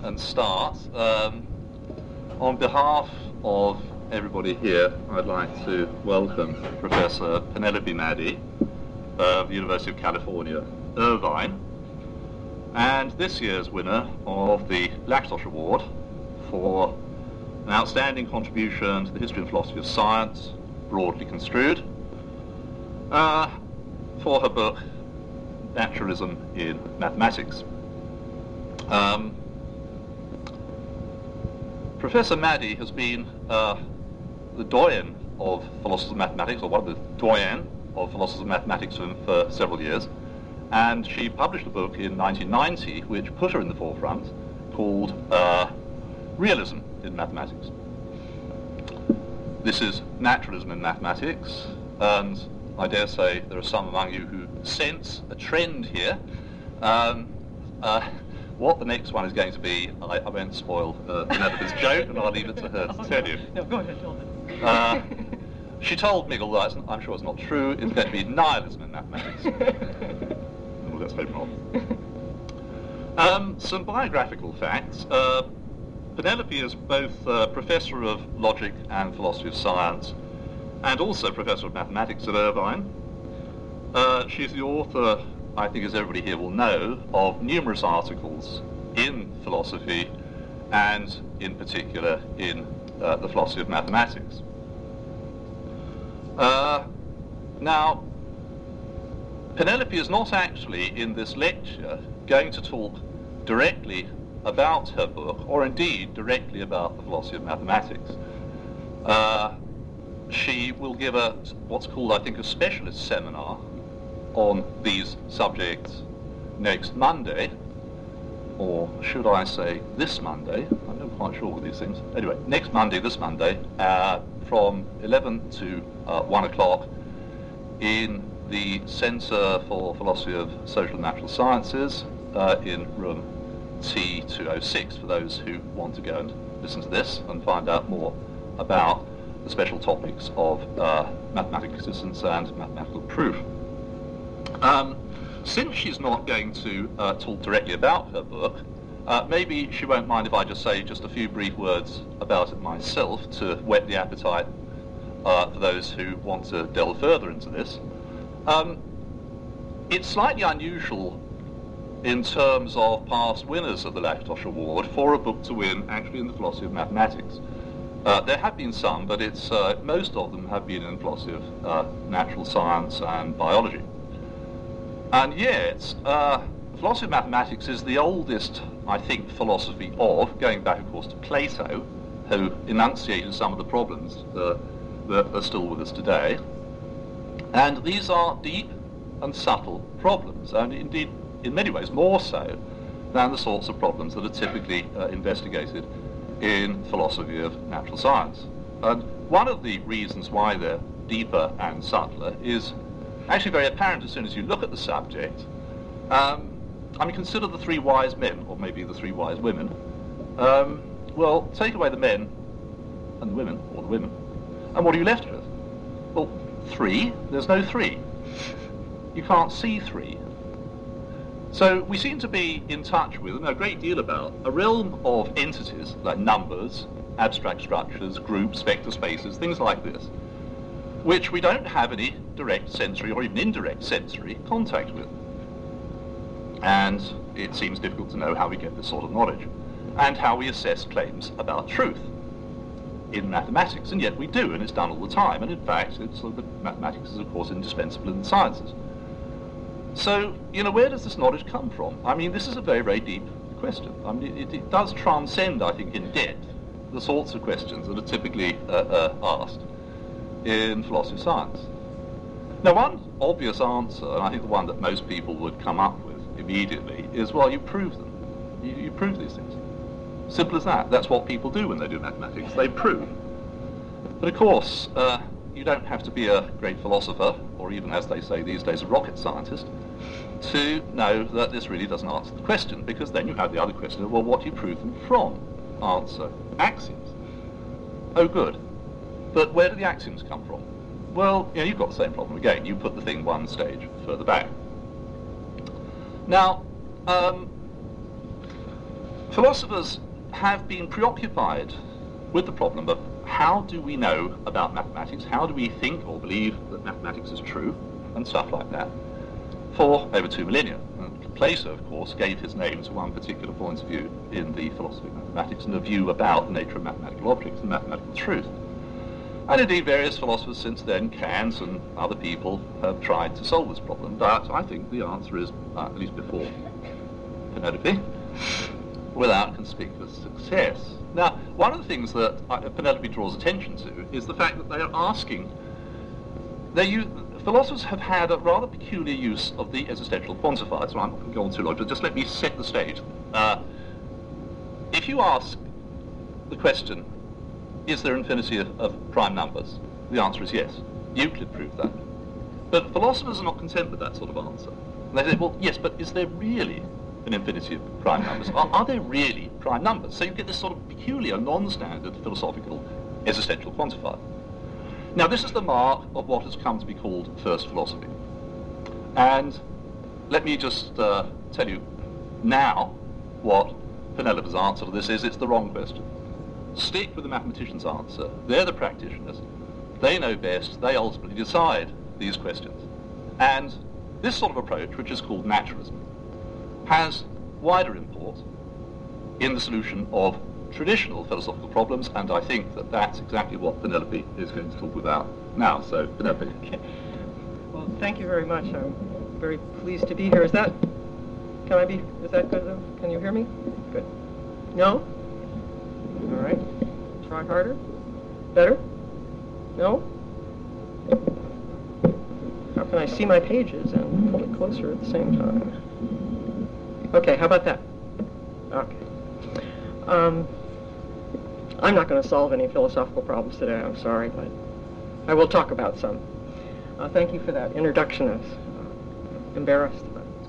and start. On behalf of everybody here, I'd like to welcome Professor Penelope Maddy of the University of California, Irvine, and this year's winner of the Lakatos Award for an outstanding contribution to the history and philosophy of science, broadly construed, for her book, Naturalism in Mathematics. Professor Maddy has been the doyen of philosophers of mathematics, or one of the doyen of philosophers of mathematics for several years, and she published a book in 1990 which put her in the forefront, called Realism in Mathematics. This is Naturalism in Mathematics, and I dare say there are some among you who sense a trend here. What the next one is going to be, I won't spoil Penelope's joke, and I'll leave it to her to tell you. No, go ahead, tell her. She told me, although I'm sure it's not true, it's going to be nihilism in mathematics. Well, let's hope not. Some biographical facts. Penelope is both Professor of Logic and Philosophy of Science, and also Professor of Mathematics at Irvine. She's the author, I think as everybody here will know, of numerous articles in philosophy, and in particular in the philosophy of mathematics. Now, Penelope is not actually in this lecture going to talk directly about her book, or indeed directly about the philosophy of mathematics. She will give what's called, I think, a specialist seminar on these subjects next Monday, or should I say this Monday? I'm not quite sure with these things. Anyway, next Monday, this Monday, from 11 to 1 o'clock in the Centre for Philosophy of Social and Natural Sciences in room T206, for those who want to go and listen to this and find out more about the special topics of mathematical existence and mathematical proof. Since she's not going to talk directly about her book, maybe she won't mind if I just say just a few brief words about it myself to whet the appetite for those who want to delve further into this. It's slightly unusual in terms of past winners of the Lakatos Award for a book to win actually in the philosophy of mathematics. There have been some, but most of them have been in the philosophy of natural science and biology. And yet, philosophy of mathematics is the oldest, I think, philosophy going back, of course, to Plato, who enunciated some of the problems that are still with us today. And these are deep and subtle problems, and indeed, in many ways, more so than the sorts of problems that are typically investigated in philosophy of natural science. And one of the reasons why they're deeper and subtler is actually very apparent as soon as you look at the subject. Consider the three wise men, or maybe the three wise women. Well, take away the men and the women, or the women, and what are you left with? Well, three. There's no three. You can't see three. So we seem to be in touch with, and a great deal about, a realm of entities like numbers, abstract structures, groups, vector spaces, things like this, which we don't have any direct sensory or even indirect sensory contact with. And it seems difficult to know how we get this sort of knowledge and how we assess claims about truth in mathematics, and yet we do, and it's done all the time. And in fact, mathematics is, of course, indispensable in the sciences. So, where does this knowledge come from? I mean, this is a very, very deep question. I mean, it does transcend, I think, in depth the sorts of questions that are typically asked in philosophy of science. Now, one obvious answer, and I think the one that most people would come up with immediately, is, well, you prove them. You prove these things. Simple as that. That's what people do when they do mathematics. They prove. But of course, you don't have to be a great philosopher, or even, as they say these days, a rocket scientist, to know that this really doesn't answer the question, because then you have the other question of, well, what do you prove them from? Answer: axioms. Oh, good. But where do the axioms come from? Well, you've got the same problem again. You put the thing one stage further back. Now, Philosophers have been preoccupied with the problem of how do we know about mathematics, how do we think or believe that mathematics is true, and stuff like that, for over 2 millennia. And Plato, of course, gave his name to one particular point of view in the philosophy of mathematics, and a view about the nature of mathematical objects and mathematical truth. And indeed, various philosophers since then, Kant and other people, have tried to solve this problem, but I think the answer is, at least before Penelope, without conspicuous success. Now, one of the things that Penelope draws attention to is the fact that they are asking, philosophers have had a rather peculiar use of the existential quantifier, so I'm not going to go on too long, but just let me set the stage. If you ask the question, is there infinity of prime numbers? The answer is yes. Euclid proved that. But philosophers are not content with that sort of answer. And they say, well, yes, but is there really an infinity of prime numbers? Are there really prime numbers? So you get this sort of peculiar, non-standard philosophical existential quantifier. Now, this is the mark of what has come to be called first philosophy. And let me just tell you now what Penelope's answer to this is. It's the wrong question. Stick with the mathematician's answer. They're the practitioners. They know best. They ultimately decide these questions. And this sort of approach, which is called naturalism, has wider import in the solution of traditional philosophical problems, and I think that that's exactly what Penelope is going to talk about now. So, Penelope. Okay. Well, thank you very much. I'm very pleased to be here. Is that good? Can you hear me? Good. No? All right. Try harder. Better? No? How can I see my pages and pull it closer at the same time? Okay, how about that? Okay. I'm not going to solve any philosophical problems today, I'm sorry, but I will talk about some. Thank you for that introduction. I was embarrassed.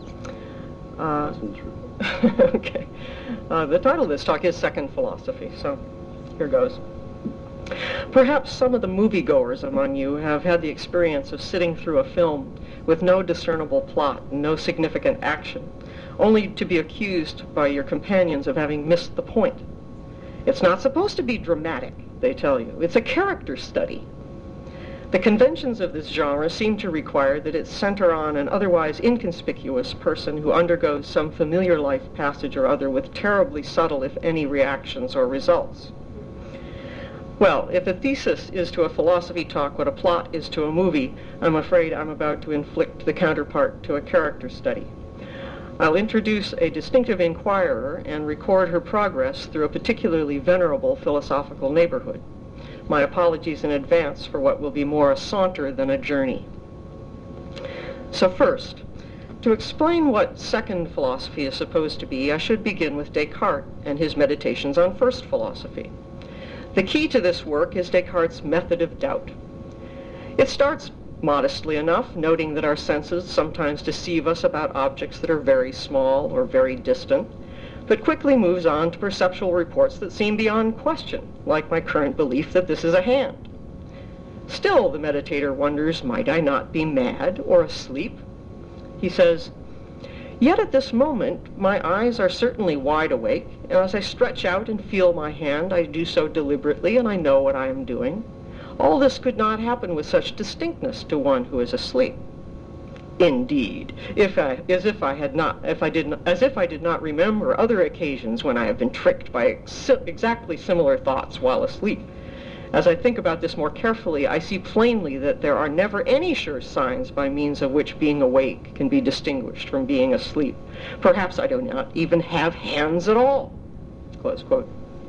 That's all true. Okay. The title of this talk is Second Philosophy, so here goes. Perhaps some of the moviegoers among you have had the experience of sitting through a film with no discernible plot and no significant action, only to be accused by your companions of having missed the point. It's not supposed to be dramatic, they tell you. It's a character study. The conventions of this genre seem to require that it center on an otherwise inconspicuous person who undergoes some familiar life passage or other with terribly subtle, if any, reactions or results. Well, if a thesis is to a philosophy talk what a plot is to a movie, I'm afraid I'm about to inflict the counterpart to a character study. I'll introduce a distinctive inquirer and record her progress through a particularly venerable philosophical neighborhood. My apologies in advance for what will be more a saunter than a journey. So first, to explain what second philosophy is supposed to be, I should begin with Descartes and his meditations on first philosophy. The key to this work is Descartes' method of doubt. It starts modestly enough, noting that our senses sometimes deceive us about objects that are very small or very distant, but quickly moves on to perceptual reports that seem beyond question, like my current belief that this is a hand. Still, the meditator wonders, might I not be mad or asleep? He says, yet at this moment my eyes are certainly wide awake, and as I stretch out and feel my hand, I do so deliberately, and I know what I am doing. All this could not happen with such distinctness to one who is asleep. Indeed, as if I did not remember other occasions when I have been tricked by exactly similar thoughts while asleep. As I think about this more carefully, I see plainly that there are never any sure signs by means of which being awake can be distinguished from being asleep. Perhaps I do not even have hands at all. Close quote.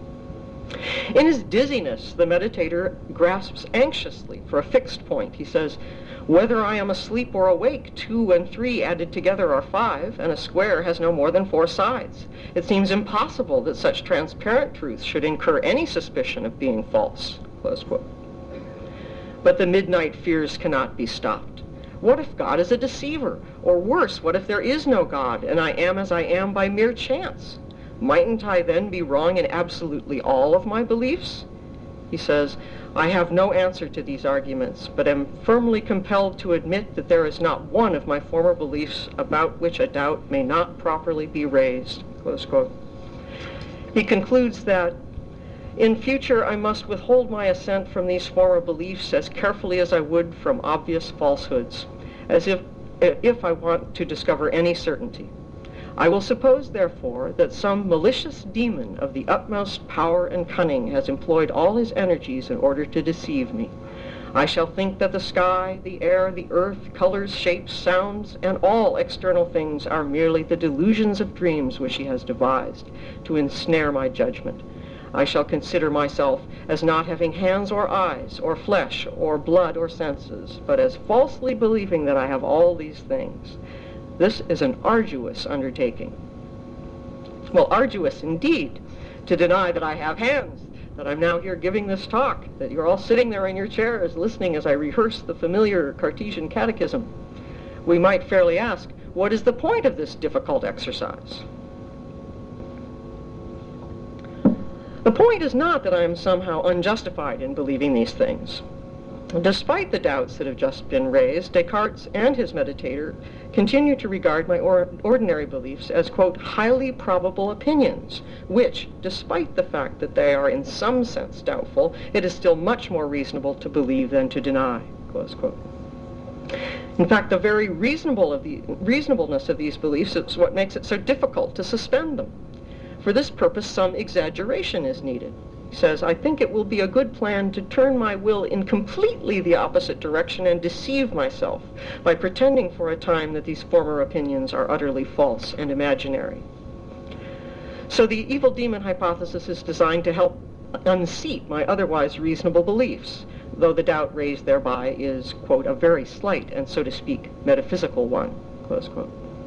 In his dizziness, the meditator grasps anxiously for a fixed point. He says, whether I am asleep or awake, 2 and 3 added together are 5, and a square has no more than 4 sides. It seems impossible that such transparent truth should incur any suspicion of being false. Close quote. But the midnight fears cannot be stopped. What if God is a deceiver? Or worse, what if there is no God, and I am as I am by mere chance? Mightn't I then be wrong in absolutely all of my beliefs? He says, I have no answer to these arguments, but am firmly compelled to admit that there is not one of my former beliefs about which a doubt may not properly be raised. Close quote. He concludes that, in future, I must withhold my assent from these former beliefs as carefully as I would from obvious falsehoods, as if I want to discover any certainty. I will suppose, therefore, that some malicious demon of the utmost power and cunning has employed all his energies in order to deceive me. I shall think that the sky, the air, the earth, colors, shapes, sounds, and all external things are merely the delusions of dreams which he has devised to ensnare my judgment. I shall consider myself as not having hands or eyes, or flesh, or blood, or senses, but as falsely believing that I have all these things. This is an arduous undertaking. Well, arduous indeed, to deny that I have hands, that I'm now here giving this talk, that you're all sitting there in your chairs listening as I rehearse the familiar Cartesian catechism. We might fairly ask, what is the point of this difficult exercise? The point is not that I am somehow unjustified in believing these things. Despite the doubts that have just been raised, Descartes and his meditator continue to regard my ordinary beliefs as, quote, highly probable opinions, which, despite the fact that they are in some sense doubtful, it is still much more reasonable to believe than to deny, close quote. In fact, the very reasonableness of these beliefs is what makes it so difficult to suspend them. For this purpose, some exaggeration is needed. He says, I think it will be a good plan to turn my will in completely the opposite direction and deceive myself by pretending for a time that these former opinions are utterly false and imaginary. So the evil demon hypothesis is designed to help unseat my otherwise reasonable beliefs, though the doubt raised thereby is, quote, a very slight and, so to speak, metaphysical one, close quote.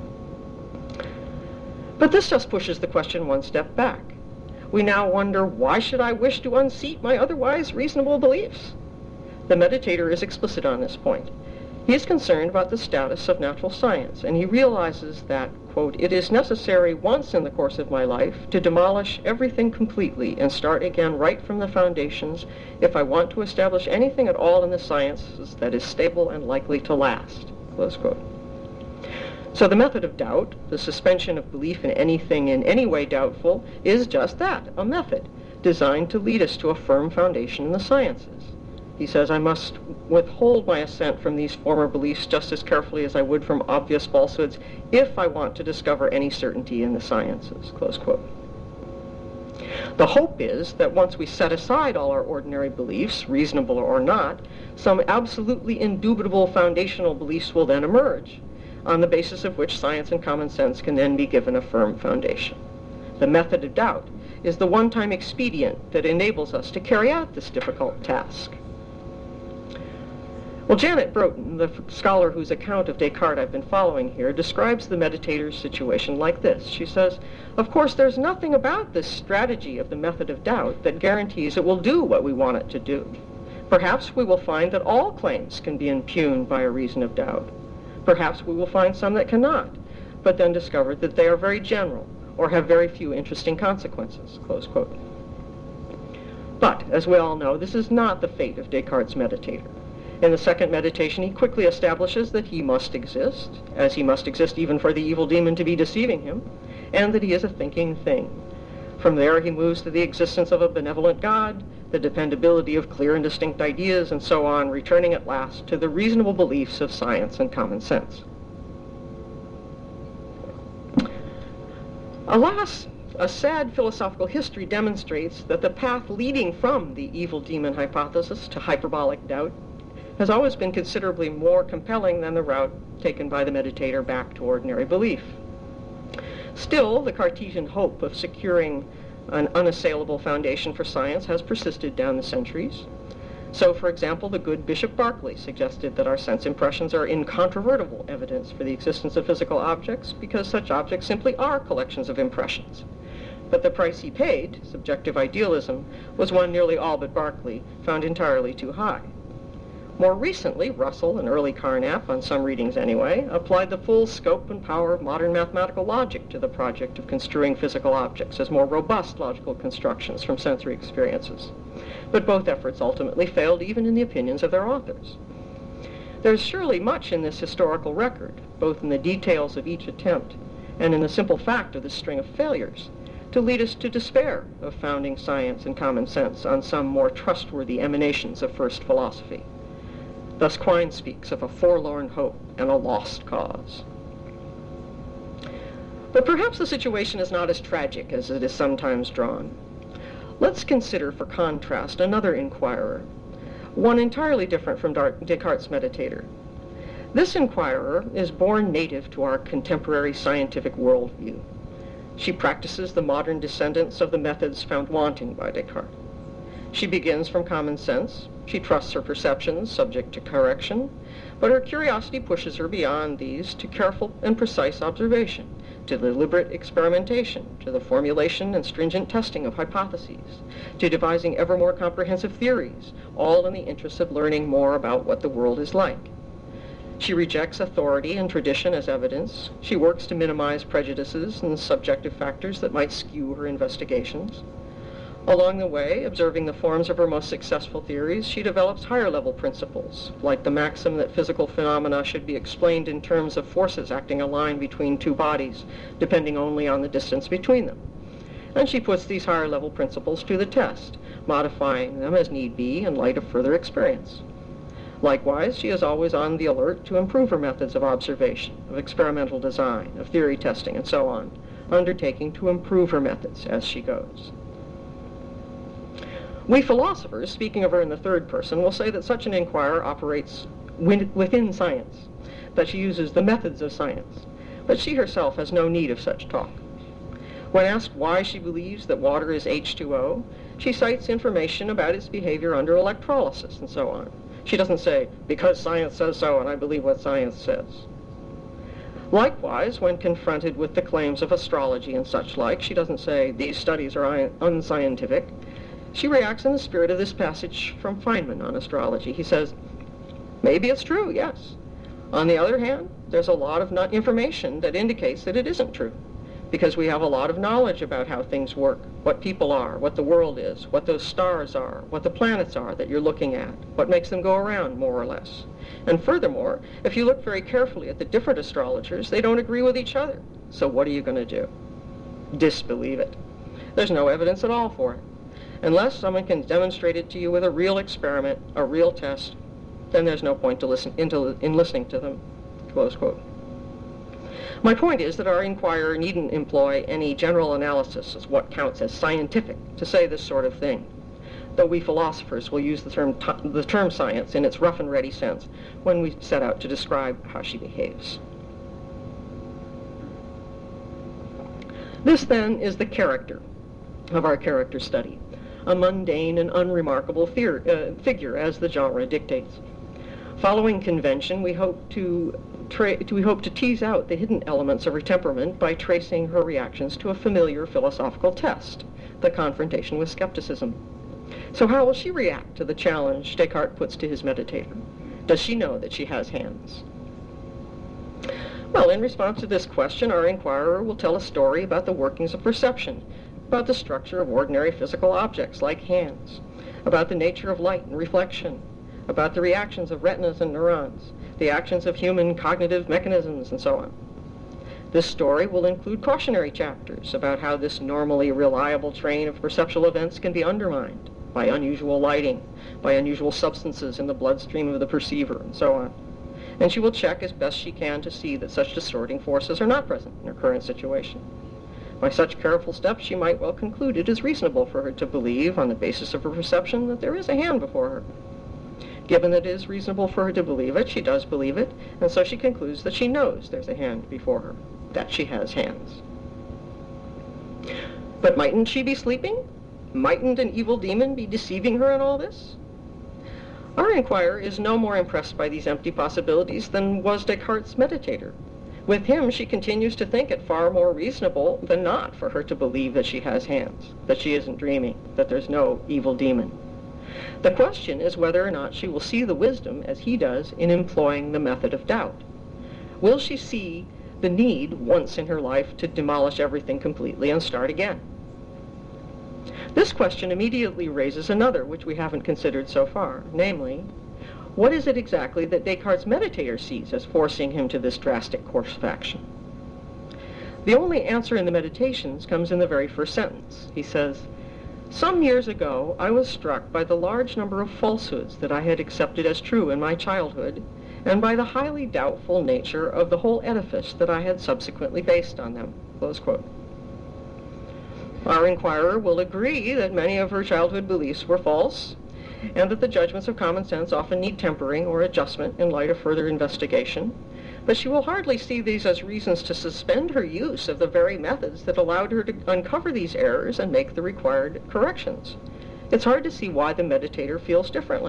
But this just pushes the question one step back. We now wonder, why should I wish to unseat my otherwise reasonable beliefs? The meditator is explicit on this point. He is concerned about the status of natural science, and he realizes that, quote, it is necessary once in the course of my life to demolish everything completely and start again right from the foundations if I want to establish anything at all in the sciences that is stable and likely to last, close quote. So the method of doubt, the suspension of belief in anything in any way doubtful, is just that, a method designed to lead us to a firm foundation in the sciences. He says, I must withhold my assent from these former beliefs just as carefully as I would from obvious falsehoods if I want to discover any certainty in the sciences, close quote. The hope is that once we set aside all our ordinary beliefs, reasonable or not, some absolutely indubitable foundational beliefs will then emerge, on the basis of which science and common sense can then be given a firm foundation. The method of doubt is the one-time expedient that enables us to carry out this difficult task. Well, Janet Broughton, the scholar whose account of Descartes I've been following here, describes the meditator's situation like this. She says, of course, there's nothing about this strategy of the method of doubt that guarantees it will do what we want it to do. Perhaps we will find that all claims can be impugned by a reason of doubt. Perhaps we will find some that cannot, but then discover that they are very general or have very few interesting consequences, close quote. But, as we all know, this is not the fate of Descartes' meditator. In the second meditation, he quickly establishes that he must exist, as he must exist even for the evil demon to be deceiving him, and that he is a thinking thing. From there, he moves to the existence of a benevolent God, the dependability of clear and distinct ideas, and so on, returning at last to the reasonable beliefs of science and common sense. Alas, a sad philosophical history demonstrates that the path leading from the evil demon hypothesis to hyperbolic doubt has always been considerably more compelling than the route taken by the meditator back to ordinary belief. Still, the Cartesian hope of securing an unassailable foundation for science has persisted down the centuries. So, for example, the good Bishop Berkeley suggested that our sense impressions are incontrovertible evidence for the existence of physical objects because such objects simply are collections of impressions. But the price he paid, subjective idealism, was one nearly all but Berkeley found entirely too high. More recently, Russell and early Carnap, on some readings anyway, applied the full scope and power of modern mathematical logic to the project of construing physical objects as more robust logical constructions from sensory experiences. But both efforts ultimately failed even in the opinions of their authors. There's surely much in this historical record, both in the details of each attempt and in the simple fact of this string of failures, to lead us to despair of founding science and common sense on some more trustworthy emanations of first philosophy. Thus Quine speaks of a forlorn hope and a lost cause. But perhaps the situation is not as tragic as it is sometimes drawn. Let's consider, for contrast, another inquirer, one entirely different from Descartes' meditator. This inquirer is born native to our contemporary scientific worldview. She practices the modern descendants of the methods found wanting by Descartes. She begins from common sense. She trusts her perceptions, subject to correction, but her curiosity pushes her beyond these to careful and precise observation, to deliberate experimentation, to the formulation and stringent testing of hypotheses, to devising ever more comprehensive theories, all in the interest of learning more about what the world is like. She rejects authority and tradition as evidence. She works to minimize prejudices and subjective factors that might skew her investigations. Along the way, observing the forms of her most successful theories, she develops higher-level principles, like the maxim that physical phenomena should be explained in terms of forces acting a line between two bodies, depending only on the distance between them. And she puts these higher-level principles to the test, modifying them as need be in light of further experience. Likewise, she is always on the alert to improve her methods of observation, of experimental design, of theory testing, and so on, undertaking to improve her methods as she goes. We philosophers, speaking of her in the third person, will say that such an inquirer operates within science, that she uses the methods of science, but she herself has no need of such talk. When asked why she believes that water is H2O, she cites information about its behavior under electrolysis and so on. She doesn't say, because science says so and I believe what science says. Likewise, when confronted with the claims of astrology and such like, she doesn't say, these studies are unscientific. She reacts in the spirit of this passage from Feynman on astrology. He says, maybe it's true, yes. On the other hand, there's a lot of information that indicates that it isn't true, because we have a lot of knowledge about how things work, what people are, what the world is, what those stars are, what the planets are that you're looking at, what makes them go around, more or less. And furthermore, if you look very carefully at the different astrologers, they don't agree with each other. So what are you going to do? Disbelieve it. There's no evidence at all for it. Unless someone can demonstrate it to you with a real experiment, a real test, then there's no point in listening to them, close quote. My point is that our inquirer needn't employ any general analysis as what counts as scientific to say this sort of thing, though we philosophers will use the term science in its rough and ready sense when we set out to describe how she behaves. This, then, is the character of our character study, a mundane and unremarkable figure, as the genre dictates. Following convention, we hope to tease out the hidden elements of her temperament by tracing her reactions to a familiar philosophical test, the confrontation with skepticism. So how will she react to the challenge Descartes puts to his meditator? Does she know that she has hands? Well, in response to this question, our inquirer will tell a story about the workings of perception, about the structure of ordinary physical objects like hands, about the nature of light and reflection, about the reactions of retinas and neurons, the actions of human cognitive mechanisms, and so on. This story will include cautionary chapters about how this normally reliable train of perceptual events can be undermined by unusual lighting, by unusual substances in the bloodstream of the perceiver, and so on. And she will check as best she can to see that such distorting forces are not present in her current situation. By such careful steps, she might well conclude it is reasonable for her to believe, on the basis of her perception, that there is a hand before her. Given that it is reasonable for her to believe it, she does believe it, and so she concludes that she knows there's a hand before her, that she has hands. But mightn't she be sleeping? Mightn't an evil demon be deceiving her in all this? Our inquirer is no more impressed by these empty possibilities than was Descartes' meditator. With him, she continues to think it far more reasonable than not for her to believe that she has hands, that she isn't dreaming, that there's no evil demon. The question is whether or not she will see the wisdom, as he does, in employing the method of doubt. Will she see the need once in her life to demolish everything completely and start again? This question immediately raises another which we haven't considered so far, namely, what is it exactly that Descartes' meditator sees as forcing him to this drastic course of action? The only answer in the Meditations comes in the very first sentence. He says, "Some years ago, I was struck by the large number of falsehoods that I had accepted as true in my childhood, and by the highly doubtful nature of the whole edifice that I had subsequently based on them." Close quote. Our inquirer will agree that many of her childhood beliefs were false, and that the judgments of common sense often need tempering or adjustment in light of further investigation, but she will hardly see these as reasons to suspend her use of the very methods that allowed her to uncover these errors and make the required corrections. It's hard to see why the meditator feels differently.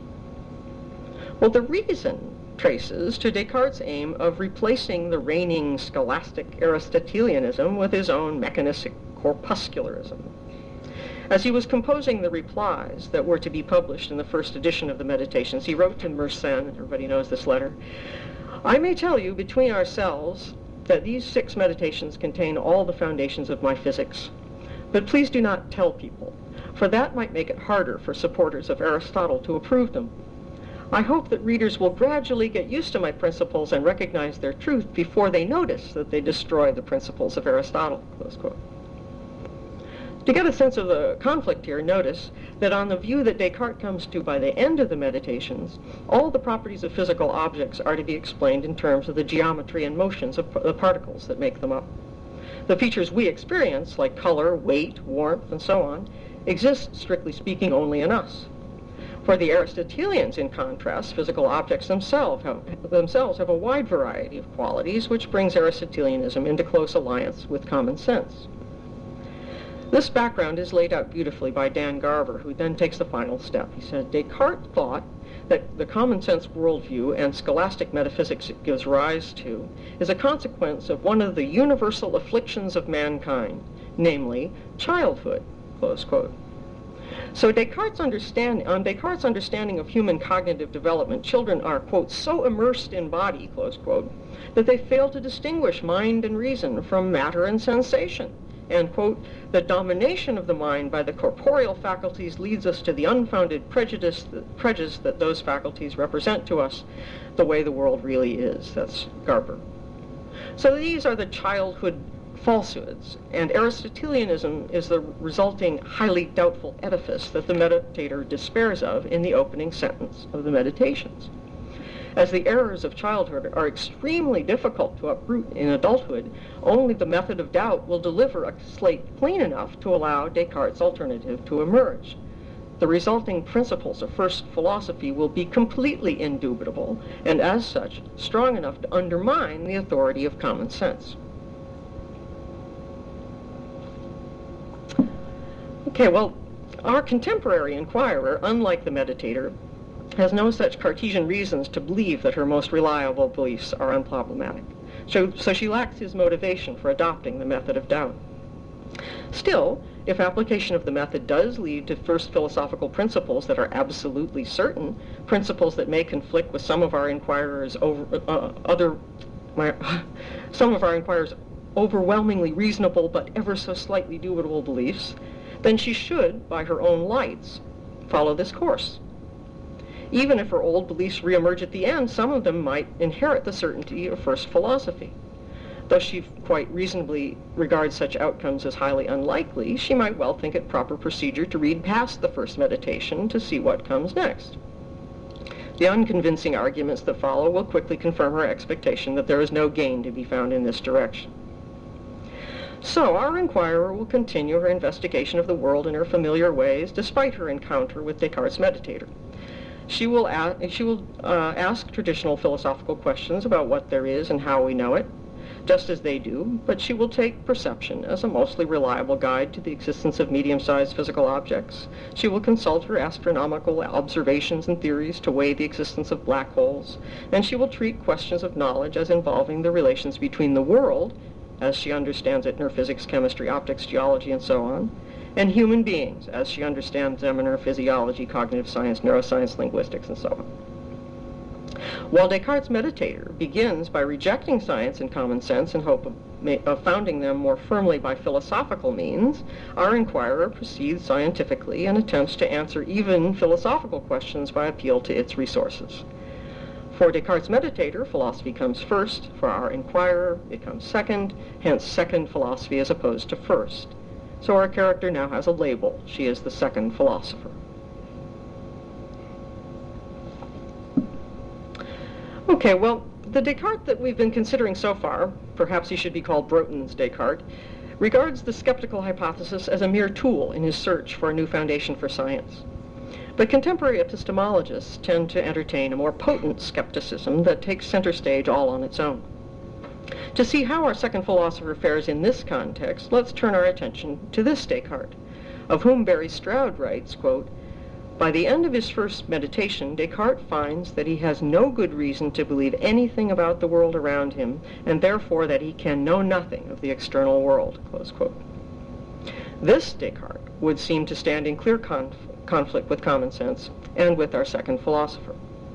Well, the reason traces to Descartes' aim of replacing the reigning scholastic Aristotelianism with his own mechanistic corpuscularism. As he was composing the replies that were to be published in the first edition of the Meditations, he wrote to Mersenne, everybody knows this letter, "I may tell you between ourselves that these 6 meditations contain all the foundations of my physics, but please do not tell people, for that might make it harder for supporters of Aristotle to approve them. I hope that readers will gradually get used to my principles and recognize their truth before they notice that they destroy the principles of Aristotle." Close quote. To get a sense of the conflict here, notice that on the view that Descartes comes to by the end of the Meditations, all the properties of physical objects are to be explained in terms of the geometry and motions of the particles that make them up. The features we experience, like color, weight, warmth, and so on, exist, strictly speaking, only in us. For the Aristotelians, in contrast, physical objects themselves have a wide variety of qualities, which brings Aristotelianism into close alliance with common sense. This background is laid out beautifully by Dan Garber, who then takes the final step. He said, "Descartes thought that the common sense worldview and scholastic metaphysics it gives rise to is a consequence of one of the universal afflictions of mankind, namely childhood." Close quote. So Descartes' understanding of human cognitive development, children are, quote, "so immersed in body," close quote, that they fail to distinguish mind and reason from matter and sensation. And, quote, "the domination of the mind by the corporeal faculties leads us to the unfounded prejudice that those faculties represent to us the way the world really is." That's Garber. So these are the childhood falsehoods, and Aristotelianism is the resulting highly doubtful edifice that the meditator despairs of in the opening sentence of the Meditations. As the errors of childhood are extremely difficult to uproot in adulthood, only the method of doubt will deliver a slate clean enough to allow Descartes' alternative to emerge. The resulting principles of first philosophy will be completely indubitable, and as such, strong enough to undermine the authority of common sense. Okay, well, our contemporary inquirer, unlike the meditator, has no such Cartesian reasons to believe that her most reliable beliefs are unproblematic. So she lacks his motivation for adopting the method of doubt. Still, if application of the method does lead to first philosophical principles that are absolutely certain, principles that may conflict with some of our inquirers' overwhelmingly reasonable but ever so slightly dubitable beliefs, then she should, by her own lights, follow this course. Even if her old beliefs reemerge at the end, some of them might inherit the certainty of first philosophy. Though she quite reasonably regards such outcomes as highly unlikely, she might well think it proper procedure to read past the first meditation to see what comes next. The unconvincing arguments that follow will quickly confirm her expectation that there is no gain to be found in this direction. So our inquirer will continue her investigation of the world in her familiar ways, despite her encounter with Descartes' meditator. She will ask traditional philosophical questions about what there is and how we know it, just as they do, but she will take perception as a mostly reliable guide to the existence of medium-sized physical objects. She will consult her astronomical observations and theories to weigh the existence of black holes, and she will treat questions of knowledge as involving the relations between the world, as she understands it in her physics, chemistry, optics, geology, and so on, and human beings, as she understands them in her physiology, cognitive science, neuroscience, linguistics, and so on. While Descartes' meditator begins by rejecting science and common sense in hope of founding them more firmly by philosophical means, our inquirer proceeds scientifically and attempts to answer even philosophical questions by appeal to its resources. For Descartes' meditator, philosophy comes first. For our inquirer, it comes second, hence second philosophy as opposed to first. So our character now has a label. She is the second philosopher. Okay, well, the Descartes that we've been considering so far, perhaps he should be called Broten's Descartes, regards the skeptical hypothesis as a mere tool in his search for a new foundation for science. But contemporary epistemologists tend to entertain a more potent skepticism that takes center stage all on its own. To see how our second philosopher fares in this context, let's turn our attention to this Descartes, of whom Barry Stroud writes, quote, "By the end of his first meditation, Descartes finds that he has no good reason to believe anything about the world around him, and therefore that he can know nothing of the external world," close quote. This Descartes would seem to stand in clear conflict with common sense and with our second philosopher.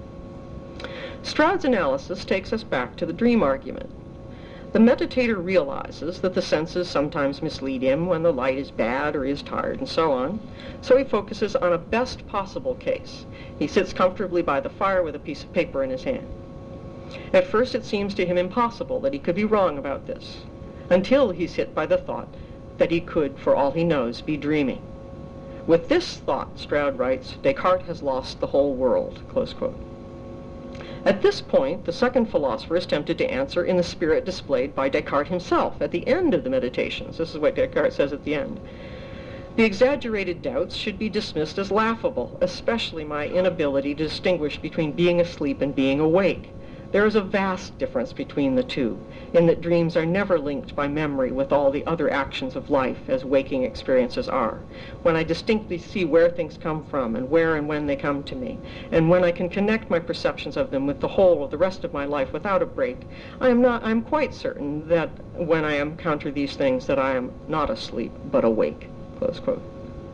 Stroud's analysis takes us back to the dream argument. The meditator realizes that the senses sometimes mislead him when the light is bad or he is tired and so on, so he focuses on a best possible case. He sits comfortably by the fire with a piece of paper in his hand. At first it seems to him impossible that he could be wrong about this, until he's hit by the thought that he could, for all he knows, be dreaming. With this thought, Stroud writes, Descartes has lost the whole world, close quote. At this point, the second philosopher is tempted to answer in the spirit displayed by Descartes himself at the end of the Meditations. This is what Descartes says at the end. The exaggerated doubts should be dismissed as laughable, especially my inability to distinguish between being asleep and being awake. There is a vast difference between the two, in that dreams are never linked by memory with all the other actions of life as waking experiences are. When I distinctly see where things come from and where and when they come to me, and when I can connect my perceptions of them with the whole of the rest of my life without a break, I'm quite certain that when I encounter these things that I am not asleep but awake, close quote.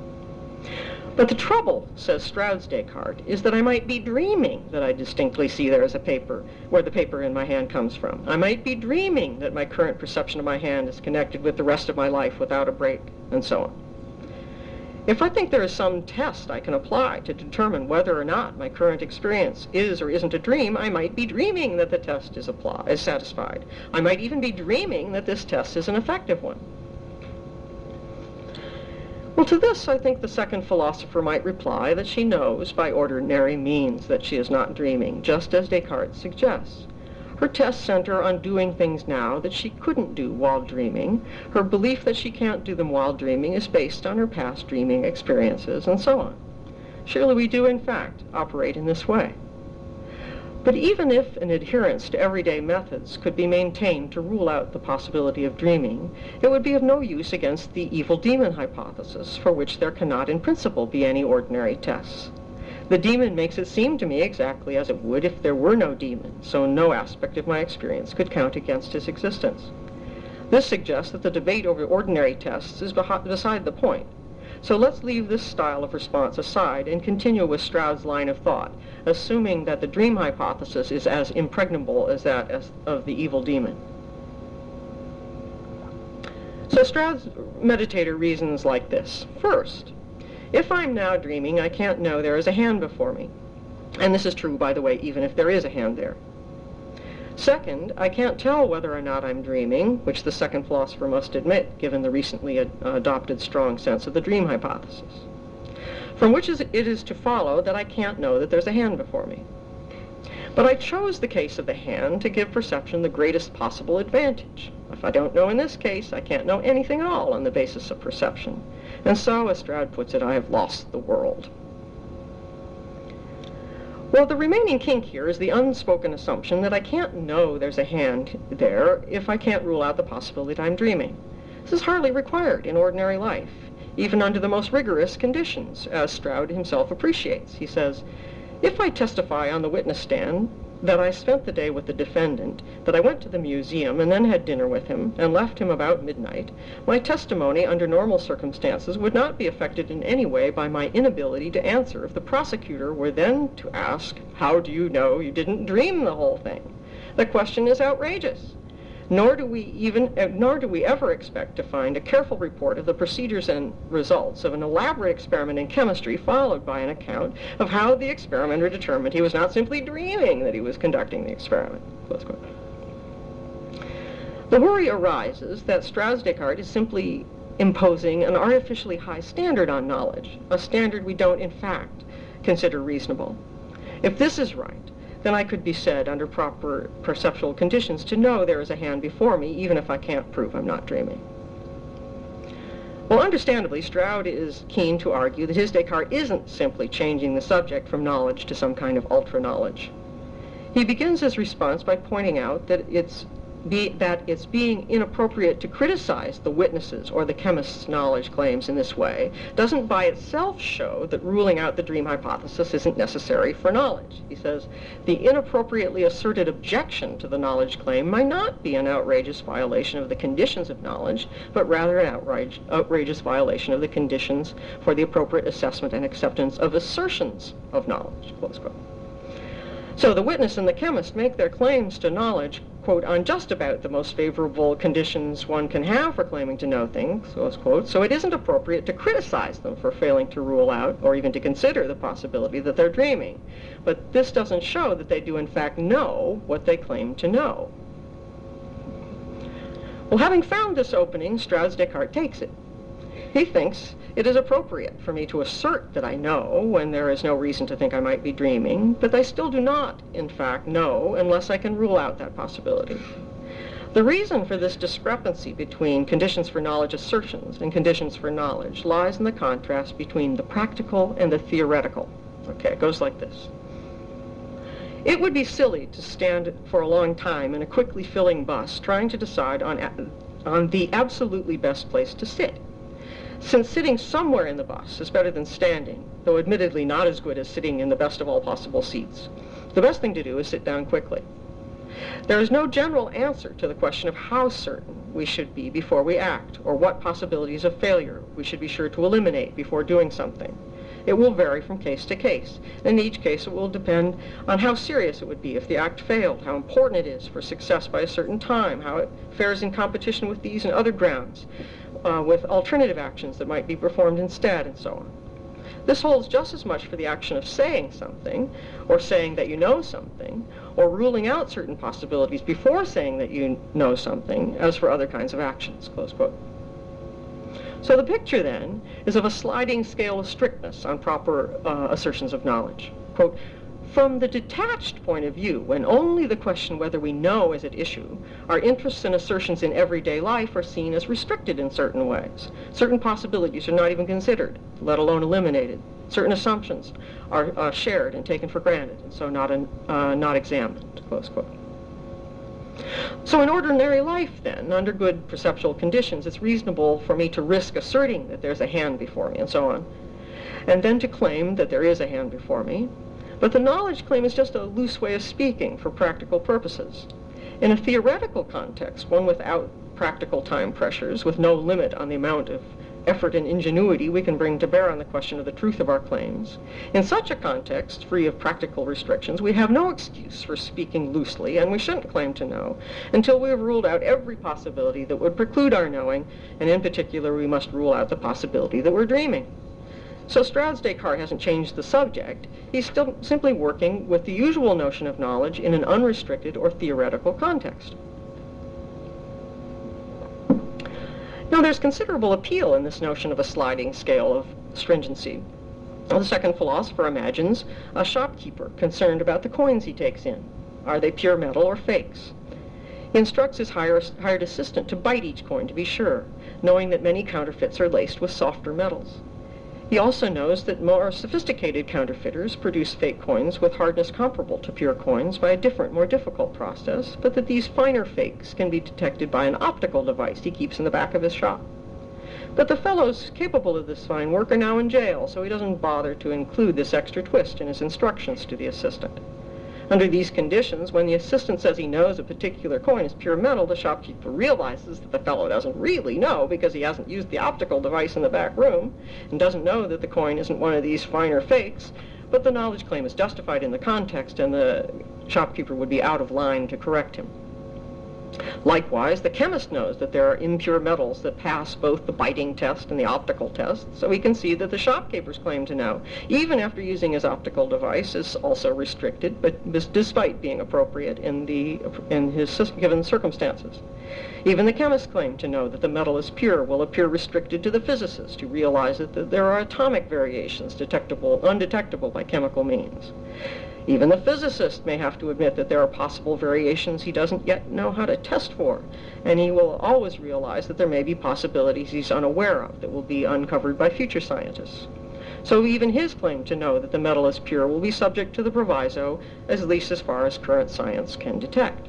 But the trouble, says Stroud's Descartes, is that I might be dreaming that I distinctly see there is a paper, where the paper in my hand comes from. I might be dreaming that my current perception of my hand is connected with the rest of my life without a break, and so on. If I think there is some test I can apply to determine whether or not my current experience is or isn't a dream, I might be dreaming that the test is satisfied. I might even be dreaming that this test is an effective one. Well, to this, I think the second philosopher might reply that she knows by ordinary means that she is not dreaming, just as Descartes suggests. Her tests center on doing things now that she couldn't do while dreaming. Her belief that she can't do them while dreaming is based on her past dreaming experiences, and so on. Surely we do, in fact, operate in this way. But even if an adherence to everyday methods could be maintained to rule out the possibility of dreaming, it would be of no use against the evil demon hypothesis, for which there cannot in principle be any ordinary tests. The demon makes it seem to me exactly as it would if there were no demon, so no aspect of my experience could count against his existence. This suggests that the debate over ordinary tests is beside the point. So let's leave this style of response aside and continue with Stroud's line of thought, assuming that the dream hypothesis is as impregnable as that of the evil demon. So Stroud's meditator reasons like this. First, if I'm now dreaming, I can't know there is a hand before me. And this is true, by the way, even if there is a hand there. Second, I can't tell whether or not I'm dreaming, which the second philosopher must admit, given the recently adopted strong sense of the dream hypothesis. From which it is to follow that I can't know that there's a hand before me. But I chose the case of the hand to give perception the greatest possible advantage. If I don't know in this case, I can't know anything at all on the basis of perception. And so, as Stroud puts it, I have lost the world. Well, the remaining kink here is the unspoken assumption that I can't know there's a hand there if I can't rule out the possibility that I'm dreaming. This is hardly required in ordinary life, even under the most rigorous conditions, as Stroud himself appreciates. He says, if I testify on the witness stand that I spent the day with the defendant, that I went to the museum and then had dinner with him and left him about midnight, my testimony under normal circumstances would not be affected in any way by my inability to answer if the prosecutor were then to ask, how do you know you didn't dream the whole thing? The question is outrageous. Nor do we ever expect to find a careful report of the procedures and results of an elaborate experiment in chemistry, followed by an account of how the experimenter determined he was not simply dreaming that he was conducting the experiment. Close quote. The worry arises that Strauss-Descartes is simply imposing an artificially high standard on knowledge, a standard we don't, in fact, consider reasonable. If this is right, then I could be said, under proper perceptual conditions, to know there is a hand before me, even if I can't prove I'm not dreaming. Well, understandably, Stroud is keen to argue that his Descartes isn't simply changing the subject from knowledge to some kind of ultra-knowledge. He begins his response by pointing out that it's being inappropriate to criticize the witnesses or the chemist's knowledge claims in this way doesn't by itself show that ruling out the dream hypothesis isn't necessary for knowledge. He says, the inappropriately asserted objection to the knowledge claim might not be an outrageous violation of the conditions of knowledge, but rather an outrageous violation of the conditions for the appropriate assessment and acceptance of assertions of knowledge, close quote. So the witness and the chemist make their claims to knowledge, quote, on just about the most favorable conditions one can have for claiming to know things, close quote, so it isn't appropriate to criticize them for failing to rule out or even to consider the possibility that they're dreaming. But this doesn't show that they do in fact know what they claim to know. Well, having found this opening, Strauss-Descartes takes it. He thinks it is appropriate for me to assert that I know when there is no reason to think I might be dreaming, but I still do not, in fact, know unless I can rule out that possibility. The reason for this discrepancy between conditions for knowledge assertions and conditions for knowledge lies in the contrast between the practical and the theoretical. Okay, it goes like this. It would be silly to stand for a long time in a quickly filling bus trying to decide on the absolutely best place to sit. Since sitting somewhere in the bus is better than standing, though admittedly not as good as sitting in the best of all possible seats, the best thing to do is sit down quickly. There is no general answer to the question of how certain we should be before we act, or what possibilities of failure we should be sure to eliminate before doing something. It will vary from case to case. In each case, it will depend on how serious it would be if the act failed, how important it is for success by a certain time, how it fares in competition with these and other grounds, with alternative actions that might be performed instead, and so on. This holds just as much for the action of saying something, or saying that you know something, or ruling out certain possibilities before saying that you know something, as for other kinds of actions, close quote. So the picture, then, is of a sliding scale of strictness on proper assertions of knowledge. Quote, from the detached point of view, when only the question whether we know is at issue, our interests and assertions in everyday life are seen as restricted in certain ways. Certain possibilities are not even considered, let alone eliminated. Certain assumptions are shared and taken for granted, and so not examined, close quote. So in ordinary life, then, under good perceptual conditions, it's reasonable for me to risk asserting that there's a hand before me, and so on, and then to claim that there is a hand before me. But the knowledge claim is just a loose way of speaking for practical purposes. In a theoretical context, one without practical time pressures, with no limit on the amount of effort and ingenuity we can bring to bear on the question of the truth of our claims, in such a context, free of practical restrictions, we have no excuse for speaking loosely, and we shouldn't claim to know until we have ruled out every possibility that would preclude our knowing, and in particular we must rule out the possibility that we're dreaming. So Strauss-Descartes hasn't changed the subject. He's still simply working with the usual notion of knowledge in an unrestricted or theoretical context. Now, there's considerable appeal in this notion of a sliding scale of stringency. The second philosopher imagines a shopkeeper concerned about the coins he takes in. Are they pure metal or fakes? He instructs his hired assistant to bite each coin to be sure, knowing that many counterfeits are laced with softer metals. He also knows that more sophisticated counterfeiters produce fake coins with hardness comparable to pure coins by a different, more difficult process, but that these finer fakes can be detected by an optical device he keeps in the back of his shop. But the fellows capable of this fine work are now in jail, so he doesn't bother to include this extra twist in his instructions to the assistant. Under these conditions, when the assistant says he knows a particular coin is pure metal, the shopkeeper realizes that the fellow doesn't really know because he hasn't used the optical device in the back room and doesn't know that the coin isn't one of these finer fakes, but the knowledge claim is justified in the context and the shopkeeper would be out of line to correct him. Likewise, the chemist knows that there are impure metals that pass both the biting test and the optical test, so he can see that the shopkeeper's claim to know, even after using his optical device, is also restricted, but despite being appropriate in his given circumstances. Even the chemist's claim to know that the metal is pure will appear restricted to the physicist, who realizes that there are atomic variations undetectable by chemical means. Even the physicist may have to admit that there are possible variations he doesn't yet know how to test for, and he will always realize that there may be possibilities he's unaware of that will be uncovered by future scientists. So even his claim to know that the metal is pure will be subject to the proviso, at least as far as current science can detect.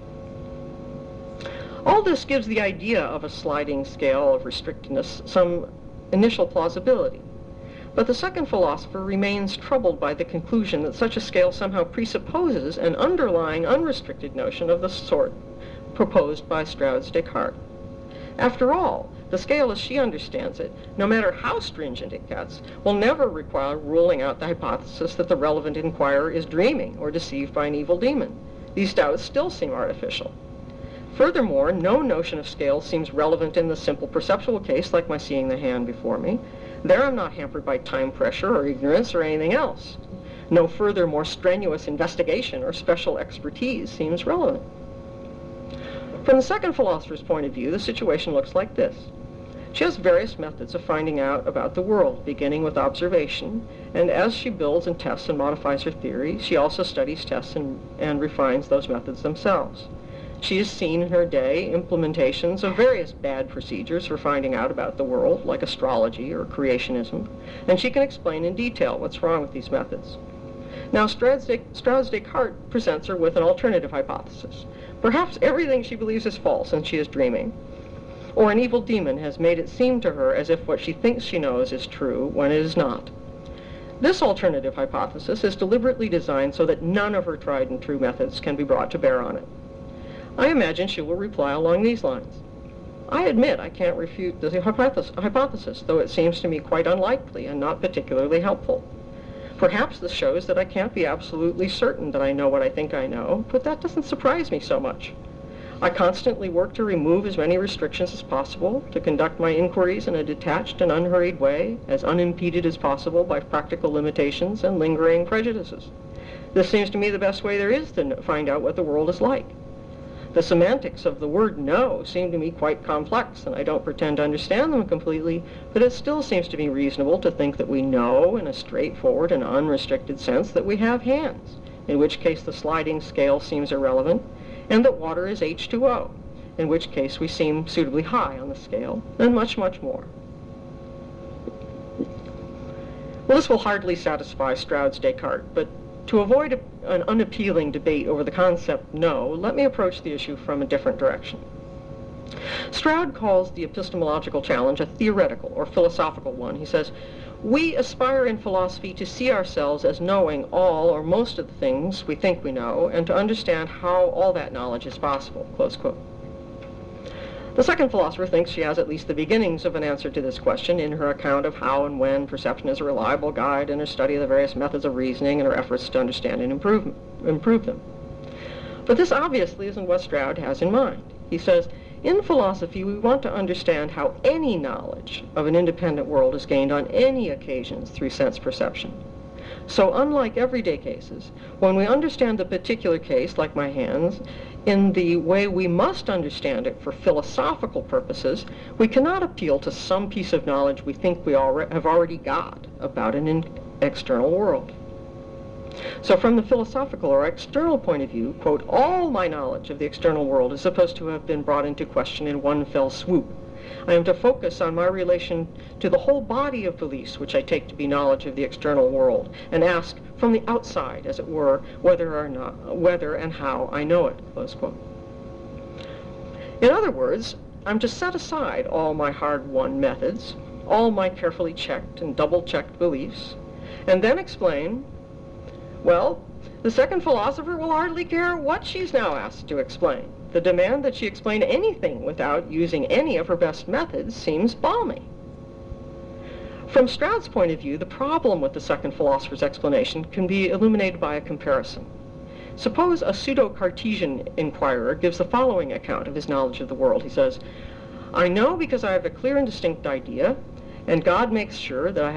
All this gives the idea of a sliding scale of restrictedness some initial plausibility. But the second philosopher remains troubled by the conclusion that such a scale somehow presupposes an underlying unrestricted notion of the sort proposed by Strauss Descartes. After all, the scale as she understands it, no matter how stringent it gets, will never require ruling out the hypothesis that the relevant inquirer is dreaming or deceived by an evil demon. These doubts still seem artificial. Furthermore, no notion of scale seems relevant in the simple perceptual case, like my seeing the hand before me. There I'm not hampered by time pressure or ignorance or anything else. No further, more strenuous investigation or special expertise seems relevant. From the second philosopher's point of view, the situation looks like this. She has various methods of finding out about the world, beginning with observation, and as she builds and tests and modifies her theory, she also studies, tests, and refines those methods themselves. She has seen in her day implementations of various bad procedures for finding out about the world, like astrology or creationism, and she can explain in detail what's wrong with these methods. Now, Strauss Descartes presents her with an alternative hypothesis. Perhaps everything she believes is false and she is dreaming, or an evil demon has made it seem to her as if what she thinks she knows is true when it is not. This alternative hypothesis is deliberately designed so that none of her tried and true methods can be brought to bear on it. I imagine she will reply along these lines. I admit I can't refute the hypothesis, though it seems to me quite unlikely and not particularly helpful. Perhaps this shows that I can't be absolutely certain that I know what I think I know, but that doesn't surprise me so much. I constantly work to remove as many restrictions as possible, to conduct my inquiries in a detached and unhurried way, as unimpeded as possible by practical limitations and lingering prejudices. This seems to me the best way there is to find out what the world is like. The semantics of the word know seem to me quite complex, and I don't pretend to understand them completely, but it still seems to me reasonable to think that we know, in a straightforward and unrestricted sense, that we have hands, in which case the sliding scale seems irrelevant, and that water is H2O, in which case we seem suitably high on the scale, and much, much more. Well, this will hardly satisfy Strauss Descartes, but to avoid an unappealing debate over the concept no, let me approach the issue from a different direction. Stroud calls the epistemological challenge a theoretical or philosophical one. He says, we aspire in philosophy to see ourselves as knowing all or most of the things we think we know, and to understand how all that knowledge is possible, close quote. The second philosopher thinks she has at least the beginnings of an answer to this question in her account of how and when perception is a reliable guide, and her study of the various methods of reasoning and her efforts to understand and improve them. But this obviously isn't what Stroud has in mind. He says, in philosophy, we want to understand how any knowledge of an independent world is gained on any occasions through sense perception. So unlike everyday cases, when we understand a particular case, like my hands, in the way we must understand it for philosophical purposes, we cannot appeal to some piece of knowledge we think we have already got about an external world. So from the philosophical or external point of view, quote, all my knowledge of the external world is supposed to have been brought into question in one fell swoop. I am to focus on my relation to the whole body of beliefs which I take to be knowledge of the external world, and ask from the outside, as it were, whether and how I know it, close quote. In other words, I'm to set aside all my hard-won methods, all my carefully checked and double-checked beliefs, and then explain, well, the second philosopher will hardly care what she's now asked to explain. The demand that she explain anything without using any of her best methods seems balmy. From Stroud's point of view, the problem with the second philosopher's explanation can be illuminated by a comparison. Suppose a pseudo-Cartesian inquirer gives the following account of his knowledge of the world. He says, I know because I have a clear and distinct idea, and God makes sure that I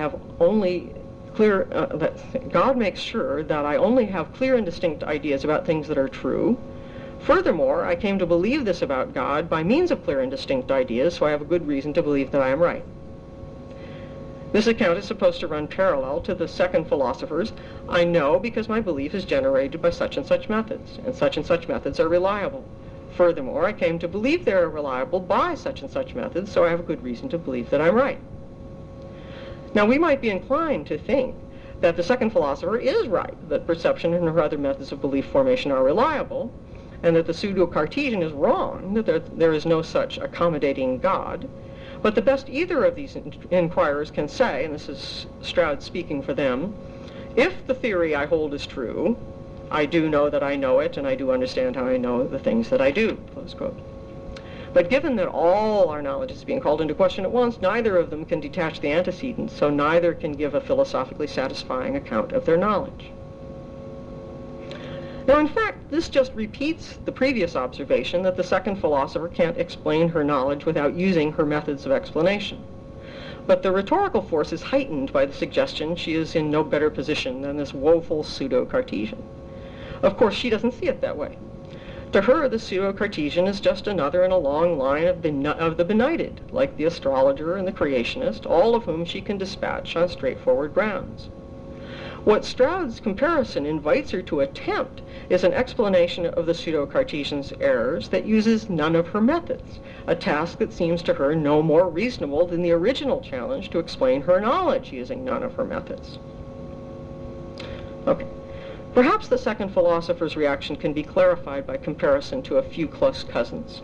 only have clear and distinct ideas about things that are true. Furthermore, I came to believe this about God by means of clear and distinct ideas, so I have a good reason to believe that I am right. This account is supposed to run parallel to the second philosopher's, I know because my belief is generated by such and such methods are reliable. Furthermore, I came to believe they are reliable by such and such methods, so I have a good reason to believe that I'm right. Now, we might be inclined to think that the second philosopher is right, that perception and her other methods of belief formation are reliable, and that the pseudo-Cartesian is wrong, that there is no such accommodating God. But the best either of these inquirers can say, and this is Stroud speaking for them, if the theory I hold is true, I do know that I know it, and I do understand how I know the things that I do, close quote. But given that all our knowledge is being called into question at once, neither of them can detach the antecedents, so neither can give a philosophically satisfying account of their knowledge. Now, in fact, this just repeats the previous observation that the second philosopher can't explain her knowledge without using her methods of explanation. But the rhetorical force is heightened by the suggestion she is in no better position than this woeful pseudo-Cartesian. Of course, she doesn't see it that way. To her, the pseudo-Cartesian is just another in a long line of the benighted, like the astrologer and the creationist, all of whom she can dispatch on straightforward grounds. What Stroud's comparison invites her to attempt is an explanation of the pseudo-Cartesian's errors that uses none of her methods, a task that seems to her no more reasonable than the original challenge to explain her knowledge using none of her methods. Okay. Perhaps the second philosopher's reaction can be clarified by comparison to a few close cousins.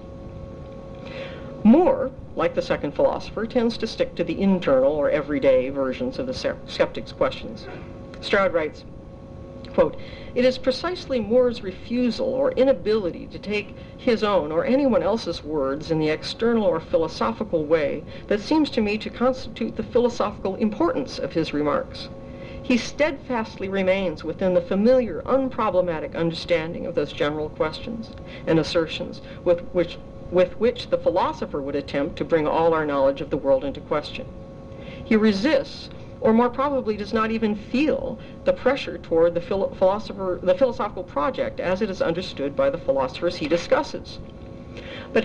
Moore, like the second philosopher, tends to stick to the internal or everyday versions of the skeptic's questions. Stroud writes, quote, "It is precisely Moore's refusal or inability to take his own or anyone else's words in the external or philosophical way that seems to me to constitute the philosophical importance of his remarks. He steadfastly remains within the familiar, unproblematic understanding of those general questions and assertions with which the philosopher would attempt to bring all our knowledge of the world into question. He resists, or more probably does not even feel, the pressure toward the philosophical project as it is understood by the philosophers he discusses. But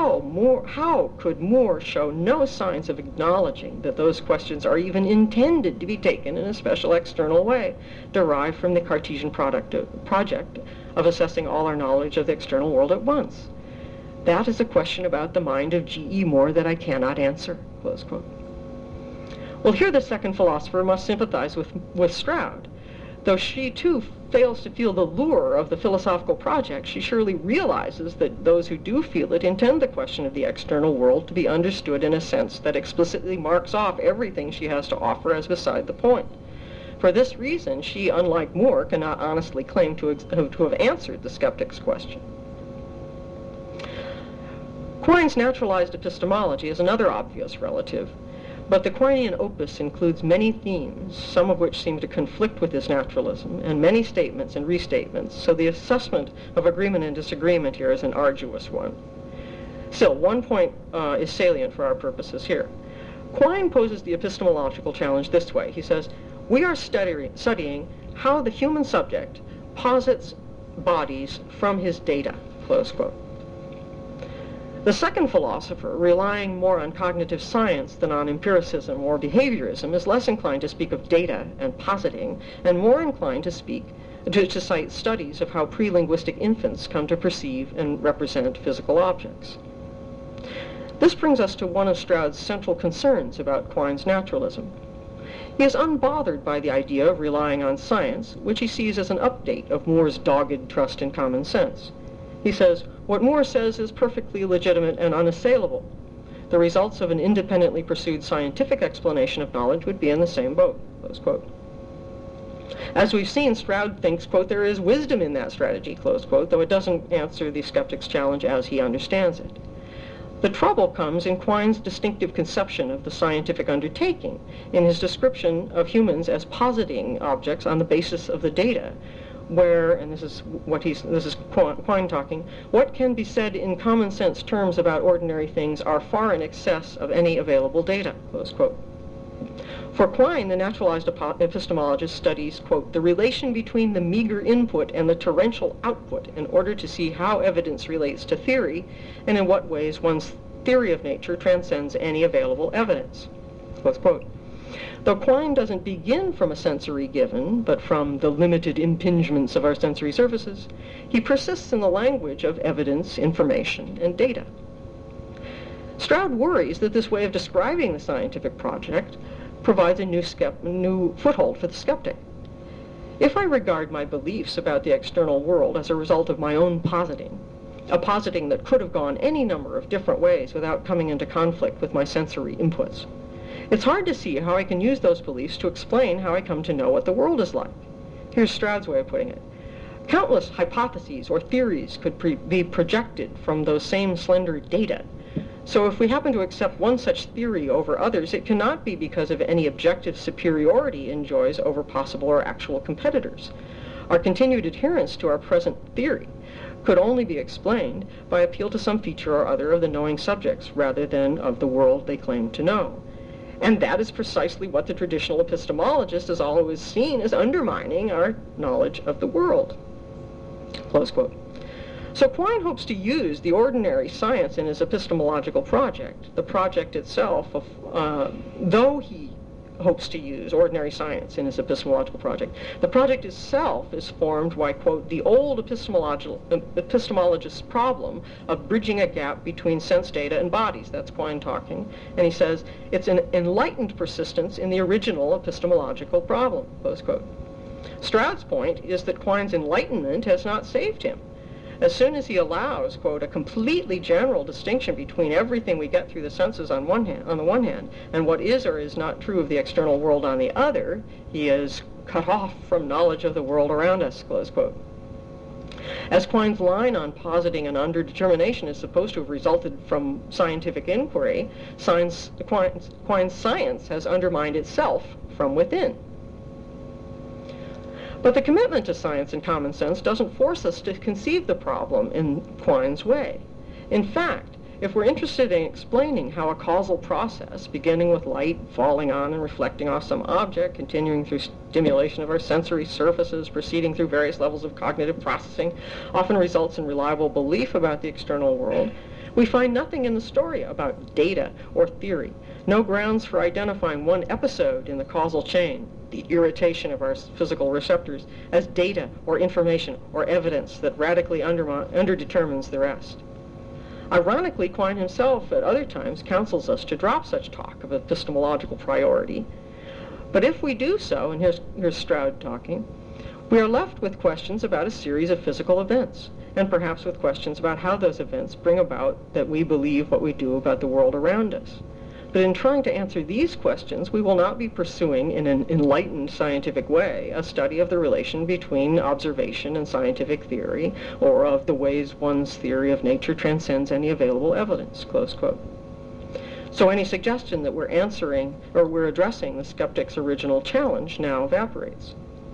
how could Moore show no signs of acknowledging that those questions are even intended to be taken in a special external way, derived from the Cartesian project of assessing all our knowledge of the external world at once? That is a question about the mind of G.E. Moore that I cannot answer," close quote. Well, here the second philosopher must sympathize with Stroud. Though she, too, fails to feel the lure of the philosophical project, she surely realizes that those who do feel it intend the question of the external world to be understood in a sense that explicitly marks off everything she has to offer as beside the point. For this reason, she, unlike Moore, cannot honestly claim to have answered the skeptic's question. Quine's naturalized epistemology is another obvious relative. But the Quinean opus includes many themes, some of which seem to conflict with his naturalism, and many statements and restatements, so the assessment of agreement and disagreement here is an arduous one. Still, one point is salient for our purposes here. Quine poses the epistemological challenge this way. He says, "We are studying how the human subject posits bodies from his data," close quote. The second philosopher, relying more on cognitive science than on empiricism or behaviorism, is less inclined to speak of data and positing, and more inclined to cite studies of how pre-linguistic infants come to perceive and represent physical objects. This brings us to one of Stroud's central concerns about Quine's naturalism. He is unbothered by the idea of relying on science, which he sees as an update of Moore's dogged trust in common sense. He says, "What Moore says is perfectly legitimate and unassailable. The results of an independently pursued scientific explanation of knowledge would be in the same boat," close quote. As we've seen, Stroud thinks, quote, "there is wisdom in that strategy," close quote, though it doesn't answer the skeptic's challenge as he understands it. The trouble comes in Quine's distinctive conception of the scientific undertaking, in his description of humans as positing objects on the basis of the data, where, and this is Quine talking, what can be said in common sense terms about ordinary things are far in excess of any available data, close quote. For Quine, the naturalized epistemologist studies, quote, the relation between the meager input and the torrential output in order to see how evidence relates to theory and in what ways one's theory of nature transcends any available evidence, close quote. Though Quine doesn't begin from a sensory given, but from the limited impingements of our sensory surfaces, he persists in the language of evidence, information, and data. Stroud worries that this way of describing the scientific project provides a new foothold for the skeptic. If I regard my beliefs about the external world as a result of my own positing, a positing that could have gone any number of different ways without coming into conflict with my sensory inputs, it's hard to see how I can use those beliefs to explain how I come to know what the world is like. Here's Stroud's way of putting it. Countless hypotheses or theories could be projected from those same slender data. So if we happen to accept one such theory over others, it cannot be because of any objective superiority it enjoys over possible or actual competitors. Our continued adherence to our present theory could only be explained by appeal to some feature or other of the knowing subjects rather than of the world they claim to know. And that is precisely what the traditional epistemologist has always seen as undermining our knowledge of the world. Close quote. So Quine hopes to use the ordinary science in his epistemological project. The project itself, though he hopes to use ordinary science in his epistemological project, the project itself is formed by, quote, the old epistemologist's problem of bridging a gap between sense data and bodies. That's Quine talking. And he says, it's an enlightened persistence in the original epistemological problem, close quote. Stroud's point is that Quine's enlightenment has not saved him. As soon as he allows, quote, a completely general distinction between everything we get through the senses on the one hand, and what is or is not true of the external world on the other, he is cut off from knowledge of the world around us, close quote. As Quine's line on positing and underdetermination is supposed to have resulted from scientific inquiry, Quine's science has undermined itself from within. But the commitment to science and common sense doesn't force us to conceive the problem in Quine's way. In fact, if we're interested in explaining how a causal process, beginning with light falling on and reflecting off some object, continuing through stimulation of our sensory surfaces, proceeding through various levels of cognitive processing, often results in reliable belief about the external world, we find nothing in the story about data or theory, no grounds for identifying one episode in the causal chain, the irritation of our physical receptors, as data or information or evidence that radically underdetermines the rest. Ironically, Quine himself at other times counsels us to drop such talk of epistemological priority. But if we do so, and here's Stroud talking, we are left with questions about a series of physical events, and perhaps with questions about how those events bring about that we believe what we do about the world around us. But in trying to answer these questions, we will not be pursuing in an enlightened scientific way a study of the relation between observation and scientific theory, or of the ways one's theory of nature transcends any available evidence, close quote. So any suggestion that we're answering or we're addressing the skeptic's original challenge now evaporates.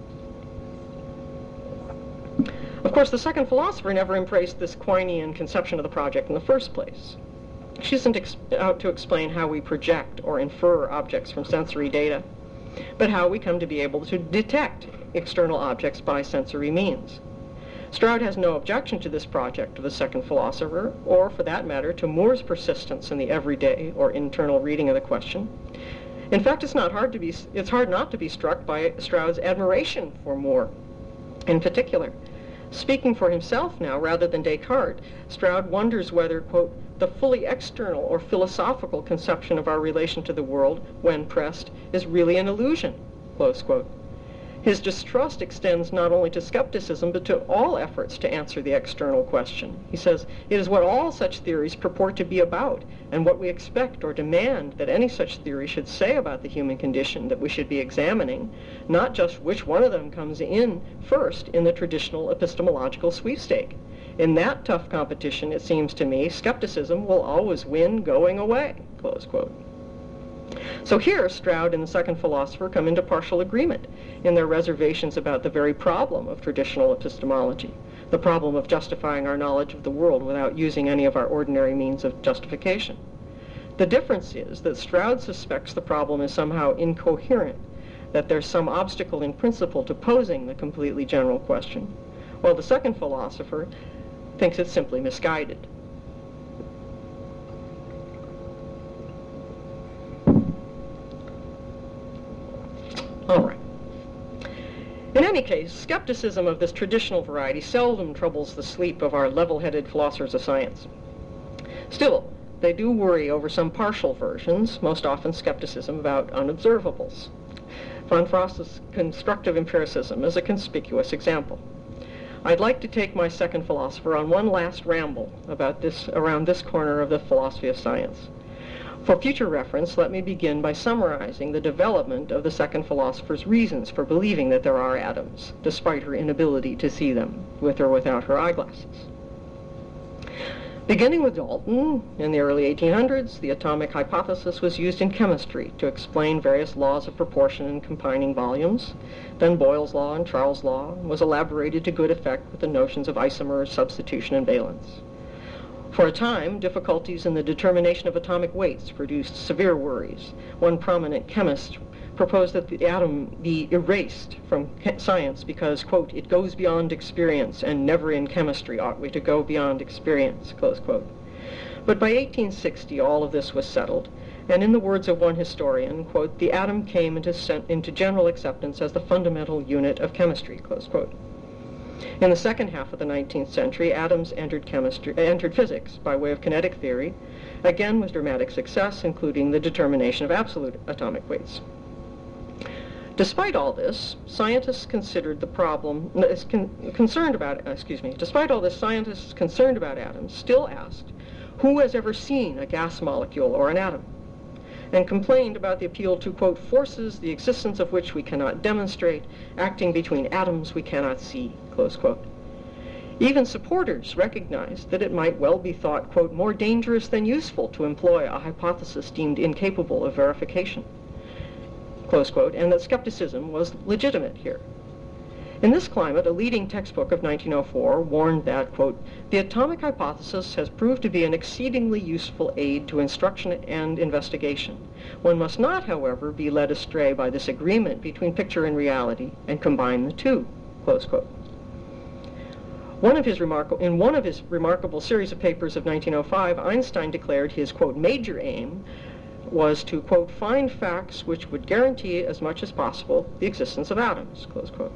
Of course, the second philosopher never embraced this Quinean conception of the project in the first place. She isn't out to explain how we project or infer objects from sensory data, but how we come to be able to detect external objects by sensory means. Stroud has no objection to this project of the second philosopher, or for that matter, to Moore's persistence in the everyday or internal reading of the question. In fact, it's hard not to be struck by Stroud's admiration for Moore in particular. Speaking for himself now, rather than Descartes, Stroud wonders whether, quote, the fully external or philosophical conception of our relation to the world, when pressed, is really an illusion, close quote. His distrust extends not only to skepticism, but to all efforts to answer the external question. He says, it is what all such theories purport to be about, and what we expect or demand that any such theory should say about the human condition that we should be examining, not just which one of them comes in first in the traditional epistemological sweepstake. In that tough competition, it seems to me, skepticism will always win going away, close quote. So here, Stroud and the second philosopher come into partial agreement in their reservations about the very problem of traditional epistemology, the problem of justifying our knowledge of the world without using any of our ordinary means of justification. The difference is that Stroud suspects the problem is somehow incoherent, that there's some obstacle in principle to posing the completely general question, while the second philosopher thinks it's simply misguided. All right. In any case, skepticism of this traditional variety seldom troubles the sleep of our level-headed philosophers of science. Still, they do worry over some partial versions, most often skepticism about unobservables. Von Frost's constructive empiricism is a conspicuous example. I'd like to take my second philosopher on one last ramble about this, around this corner of the philosophy of science. For future reference, let me begin by summarizing the development of the second philosopher's reasons for believing that there are atoms, despite her inability to see them, with or without her eyeglasses. Beginning with Dalton, in the early 1800s, the atomic hypothesis was used in chemistry to explain various laws of proportion and combining volumes. Then Boyle's law and Charles' law was elaborated to good effect with the notions of isomers, substitution, and valence. For a time, difficulties in the determination of atomic weights produced severe worries. One prominent chemist proposed that the atom be erased from science because, quote, it goes beyond experience, and never in chemistry ought we to go beyond experience, close quote. But by 1860, all of this was settled, and in the words of one historian, quote, the atom came into general acceptance as the fundamental unit of chemistry, close quote. In the second half of the 19th century, atoms entered physics by way of kinetic theory, again with dramatic success, including the determination of absolute atomic weights. Despite all this, scientists concerned about atoms still asked, who has ever seen a gas molecule or an atom? And complained about the appeal to, quote, forces the existence of which we cannot demonstrate, acting between atoms we cannot see, close quote. Even supporters recognized that it might well be thought, quote, more dangerous than useful to employ a hypothesis deemed incapable of verification, close quote, and that skepticism was legitimate here. In this climate, a leading textbook of 1904 warned that, quote, the atomic hypothesis has proved to be an exceedingly useful aid to instruction and investigation. One must not, however, be led astray by this agreement between picture and reality and combine the two, close quote. In one of his remarkable series of papers of 1905, Einstein declared his, quote, major aim was to, quote, find facts which would guarantee as much as possible the existence of atoms, close quote.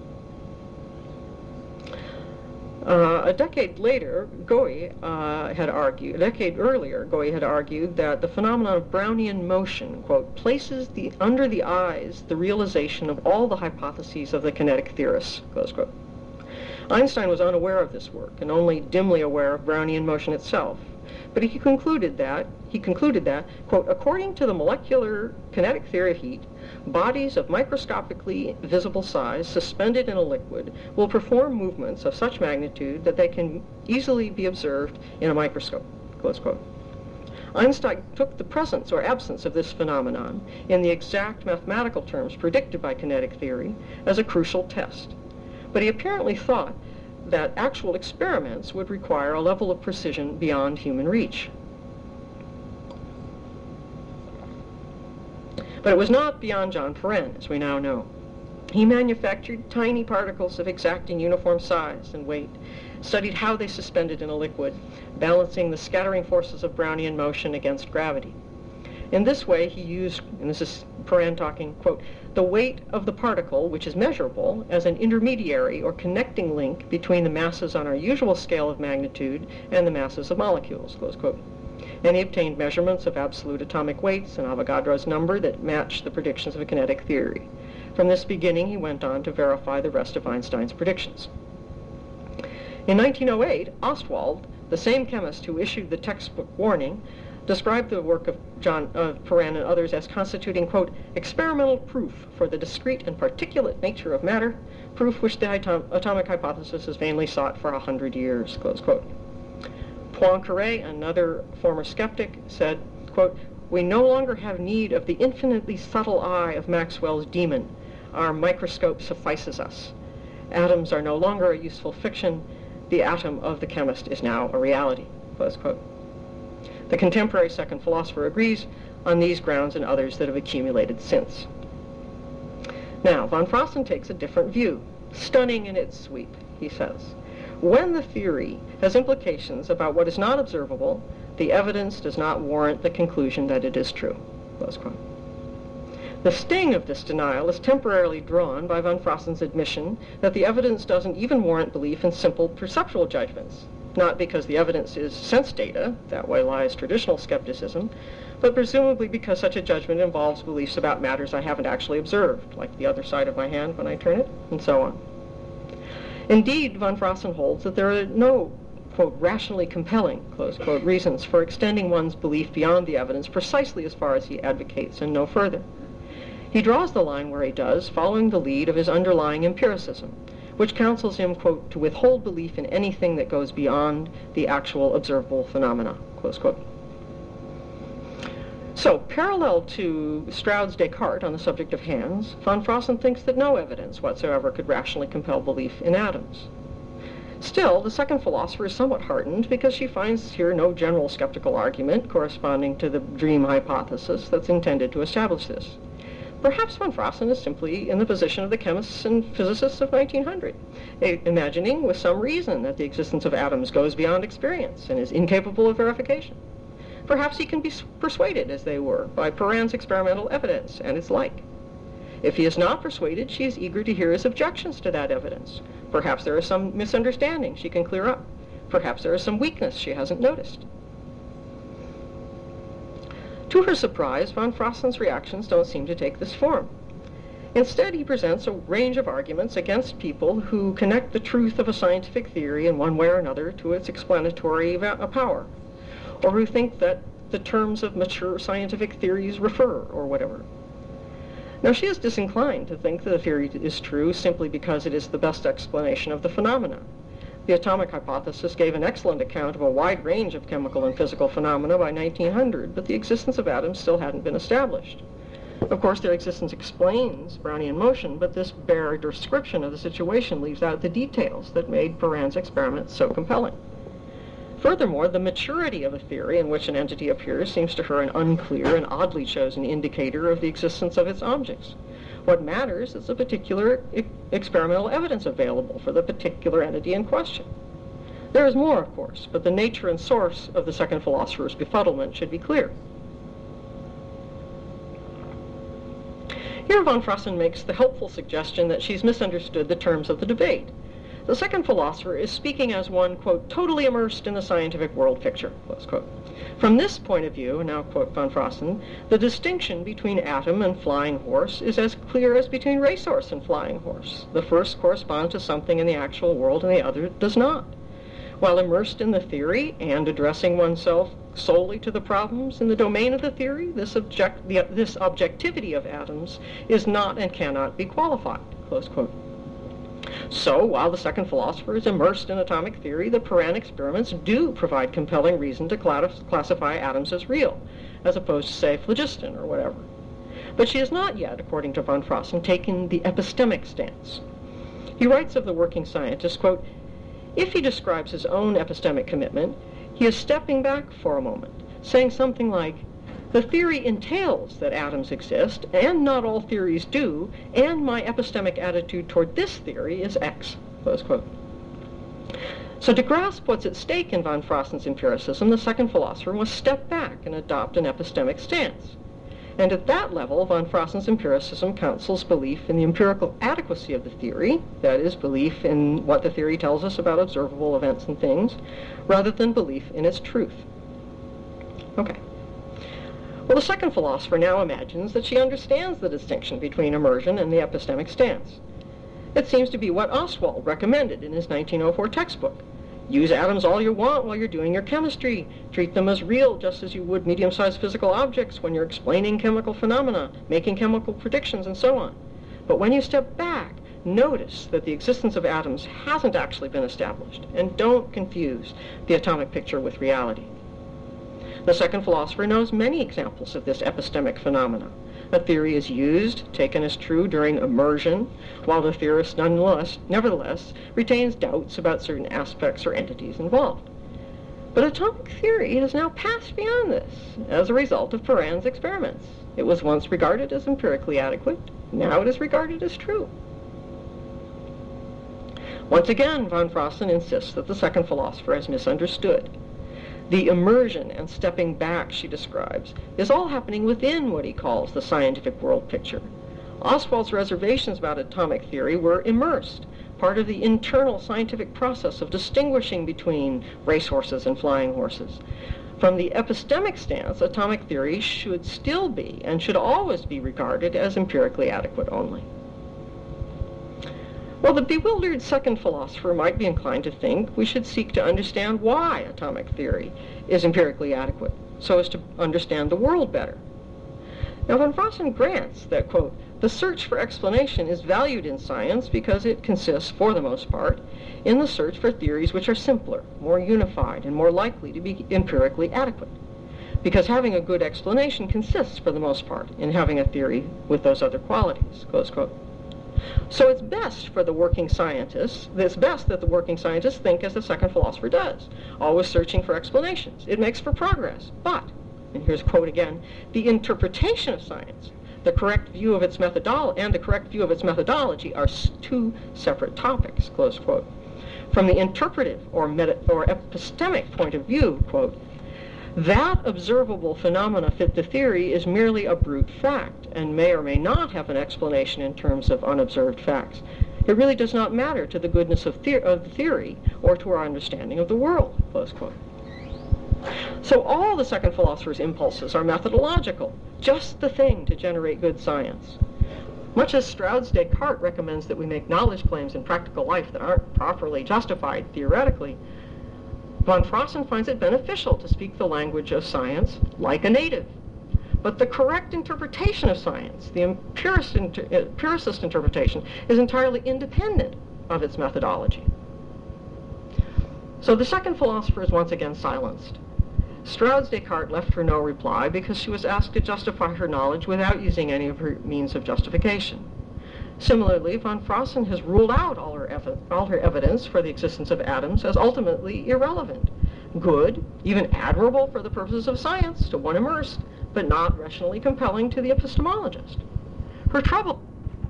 A decade earlier, Gowey had argued that the phenomenon of Brownian motion, quote, places under the eyes the realization of all the hypotheses of the kinetic theorists, close quote. Einstein was unaware of this work and only dimly aware of Brownian motion itself. But he concluded that, quote, according to the molecular kinetic theory of heat, bodies of microscopically visible size suspended in a liquid will perform movements of such magnitude that they can easily be observed in a microscope, close quote. Einstein took the presence or absence of this phenomenon in the exact mathematical terms predicted by kinetic theory as a crucial test. But he apparently thought that actual experiments would require a level of precision beyond human reach. But it was not beyond John Perrin, as we now know. He manufactured tiny particles of exacting uniform size and weight, studied how they suspended in a liquid, balancing the scattering forces of Brownian motion against gravity. In this way, he used, and this is Perrin talking, quote, the weight of the particle, which is measurable, as an intermediary or connecting link between the masses on our usual scale of magnitude and the masses of molecules, close quote. And he obtained measurements of absolute atomic weights and Avogadro's number that matched the predictions of kinetic theory. From this beginning, he went on to verify the rest of Einstein's predictions. In 1908, Ostwald, the same chemist who issued the textbook warning, described the work of Perrin and others as constituting, quote, experimental proof for the discrete and particulate nature of matter, proof which the atomic hypothesis has vainly sought for 100 years, close quote. Poincaré, another former skeptic, said, quote, we no longer have need of the infinitely subtle eye of Maxwell's demon. Our microscope suffices us. Atoms are no longer a useful fiction. The atom of the chemist is now a reality." Close quote. The contemporary second philosopher agrees on these grounds and others that have accumulated since. Now, von Frosten takes a different view. Stunning in its sweep, he says. When the theory has implications about what is not observable, the evidence does not warrant the conclusion that it is true. Close quote. The sting of this denial is temporarily drawn by von Frosten's admission that the evidence doesn't even warrant belief in simple perceptual judgments, not because the evidence is sense data, that way lies traditional skepticism, but presumably because such a judgment involves beliefs about matters I haven't actually observed, like the other side of my hand when I turn it, and so on. Indeed, von Frosten holds that there are no, quote, rationally compelling, close quote, reasons for extending one's belief beyond the evidence precisely as far as he advocates and no further. He draws the line where he does, following the lead of his underlying empiricism, which counsels him, quote, to withhold belief in anything that goes beyond the actual observable phenomena, close quote. So, parallel to Stroud's Descartes on the subject of hands, von Frosten thinks that no evidence whatsoever could rationally compel belief in atoms. Still, the second philosopher is somewhat heartened because she finds here no general skeptical argument corresponding to the dream hypothesis that's intended to establish this. Perhaps von Frosten is simply in the position of the chemists and physicists of 1900, imagining with some reason that the existence of atoms goes beyond experience and is incapable of verification. Perhaps he can be persuaded, as they were, by Perrin's experimental evidence and its like. If he is not persuaded, she is eager to hear his objections to that evidence. Perhaps there is some misunderstanding she can clear up. Perhaps there is some weakness she hasn't noticed. To her surprise, von Frosten's reactions don't seem to take this form. Instead, he presents a range of arguments against people who connect the truth of a scientific theory in one way or another to its explanatory power, or who think that the terms of mature scientific theories refer, or whatever. Now, she is disinclined to think that a theory is true simply because it is the best explanation of the phenomena. The atomic hypothesis gave an excellent account of a wide range of chemical and physical phenomena by 1900, but the existence of atoms still hadn't been established. Of course, their existence explains Brownian motion, but this bare description of the situation leaves out the details that made Perrin's experiment so compelling. Furthermore, the maturity of a theory in which an entity appears seems to her an unclear and oddly chosen indicator of the existence of its objects. What matters is the particular experimental evidence available for the particular entity in question. There is more, of course, but the nature and source of the second philosopher's befuddlement should be clear. Here von Frosten makes the helpful suggestion that she's misunderstood the terms of the debate. The second philosopher is speaking as one, quote, totally immersed in the scientific world picture, close quote. From this point of view, now quote von Frosten, the distinction between atom and flying horse is as clear as between racehorse and flying horse. The first corresponds to something in the actual world and the other does not. While immersed in the theory and addressing oneself solely to the problems in the domain of the theory, this objectivity of atoms is not and cannot be qualified, close quote. So, while the second philosopher is immersed in atomic theory, the Perrin experiments do provide compelling reason to classify atoms as real, as opposed to, say, phlogiston or whatever. But she has not yet, according to von Frosten, taken the epistemic stance. He writes of the working scientist, quote, if he describes his own epistemic commitment, he is stepping back for a moment, saying something like, the theory entails that atoms exist, and not all theories do, and my epistemic attitude toward this theory is X, close quote. So to grasp what's at stake in von Frosten's empiricism, the second philosopher must step back and adopt an epistemic stance. And at that level, von Frosten's empiricism counsels belief in the empirical adequacy of the theory, that is, belief in what the theory tells us about observable events and things, rather than belief in its truth. Okay. Well, the second philosopher now imagines that she understands the distinction between immersion and the epistemic stance. It seems to be what Ostwald recommended in his 1904 textbook. Use atoms all you want while you're doing your chemistry. Treat them as real, just as you would medium-sized physical objects when you're explaining chemical phenomena, making chemical predictions, and so on. But when you step back, notice that the existence of atoms hasn't actually been established, and don't confuse the atomic picture with reality. The second philosopher knows many examples of this epistemic phenomena. A theory is used, taken as true during immersion, while the theorist nevertheless retains doubts about certain aspects or entities involved. But atomic theory has now passed beyond this as a result of Perrin's experiments. It was once regarded as empirically adequate. Now it is regarded as true. Once again, von Frosten insists that the second philosopher has misunderstood. The immersion and stepping back she describes is all happening within what he calls the scientific world picture. Ostwald's reservations about atomic theory were immersed, part of the internal scientific process of distinguishing between racehorses and flying horses. From the epistemic stance, atomic theory should still be and should always be regarded as empirically adequate only. Well, the bewildered second philosopher might be inclined to think we should seek to understand why atomic theory is empirically adequate, so as to understand the world better. Now, von Frosten grants that, quote, the search for explanation is valued in science because it consists, for the most part, in the search for theories which are simpler, more unified, and more likely to be empirically adequate. Because having a good explanation consists, for the most part, in having a theory with those other qualities, close quote. So it's best that the working scientists think as the second philosopher does, always searching for explanations. It makes for progress. But, and here's a quote again, the interpretation of science, the correct view of its methodology are two separate topics, close quote. From the interpretive or epistemic point of view, quote, that observable phenomena fit the theory is merely a brute fact and may or may not have an explanation in terms of unobserved facts. It really does not matter to the goodness of the theory or to our understanding of the world, close quote. So all the second philosopher's impulses are methodological, just the thing to generate good science. Much as Stroud's Descartes recommends that we make knowledge claims in practical life that aren't properly justified theoretically, von Frosten finds it beneficial to speak the language of science like a native. But the correct interpretation of science, the empiricist interpretation, is entirely independent of its methodology. So the second philosopher is once again silenced. Stroud's Descartes left her no reply because she was asked to justify her knowledge without using any of her means of justification. Similarly, von Frosten has ruled out all her evidence for the existence of atoms as ultimately irrelevant, good, even admirable for the purposes of science to one immersed, but not rationally compelling to the epistemologist. Her trouble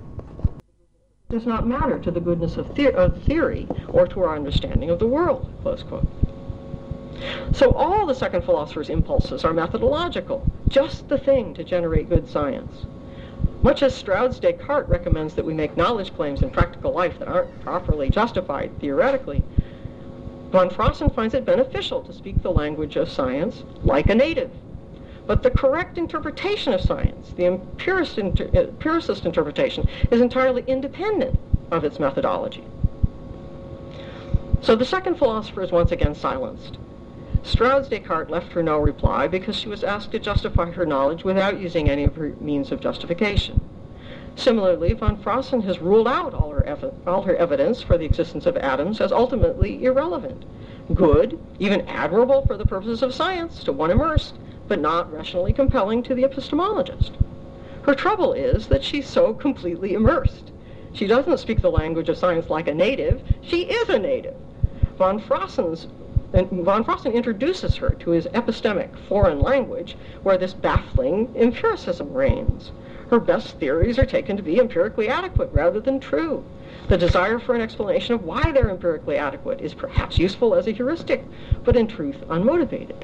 does not matter to the goodness of theory or to our understanding of the world, close quote. So all the second philosopher's impulses are methodological, just the thing to generate good science. Much as Stroud's Descartes recommends that we make knowledge claims in practical life that aren't properly justified theoretically, von Frosten finds it beneficial to speak the language of science like a native. But the correct interpretation of science, the empiricist interpretation, is entirely independent of its methodology. So the second philosopher is once again silenced. Stroud's Descartes left her no reply because she was asked to justify her knowledge without using any of her means of justification. Similarly, von Frosten has ruled out all her evidence for the existence of atoms as ultimately irrelevant, good, even admirable for the purposes of science to one immersed, but not rationally compelling to the epistemologist. Her trouble is that she's so completely immersed. She doesn't speak the language of science like a native, she is a native. Von Frosten introduces her to his epistemic foreign language where this baffling empiricism reigns. Her best theories are taken to be empirically adequate rather than true. The desire for an explanation of why they're empirically adequate is perhaps useful as a heuristic, but in truth unmotivated.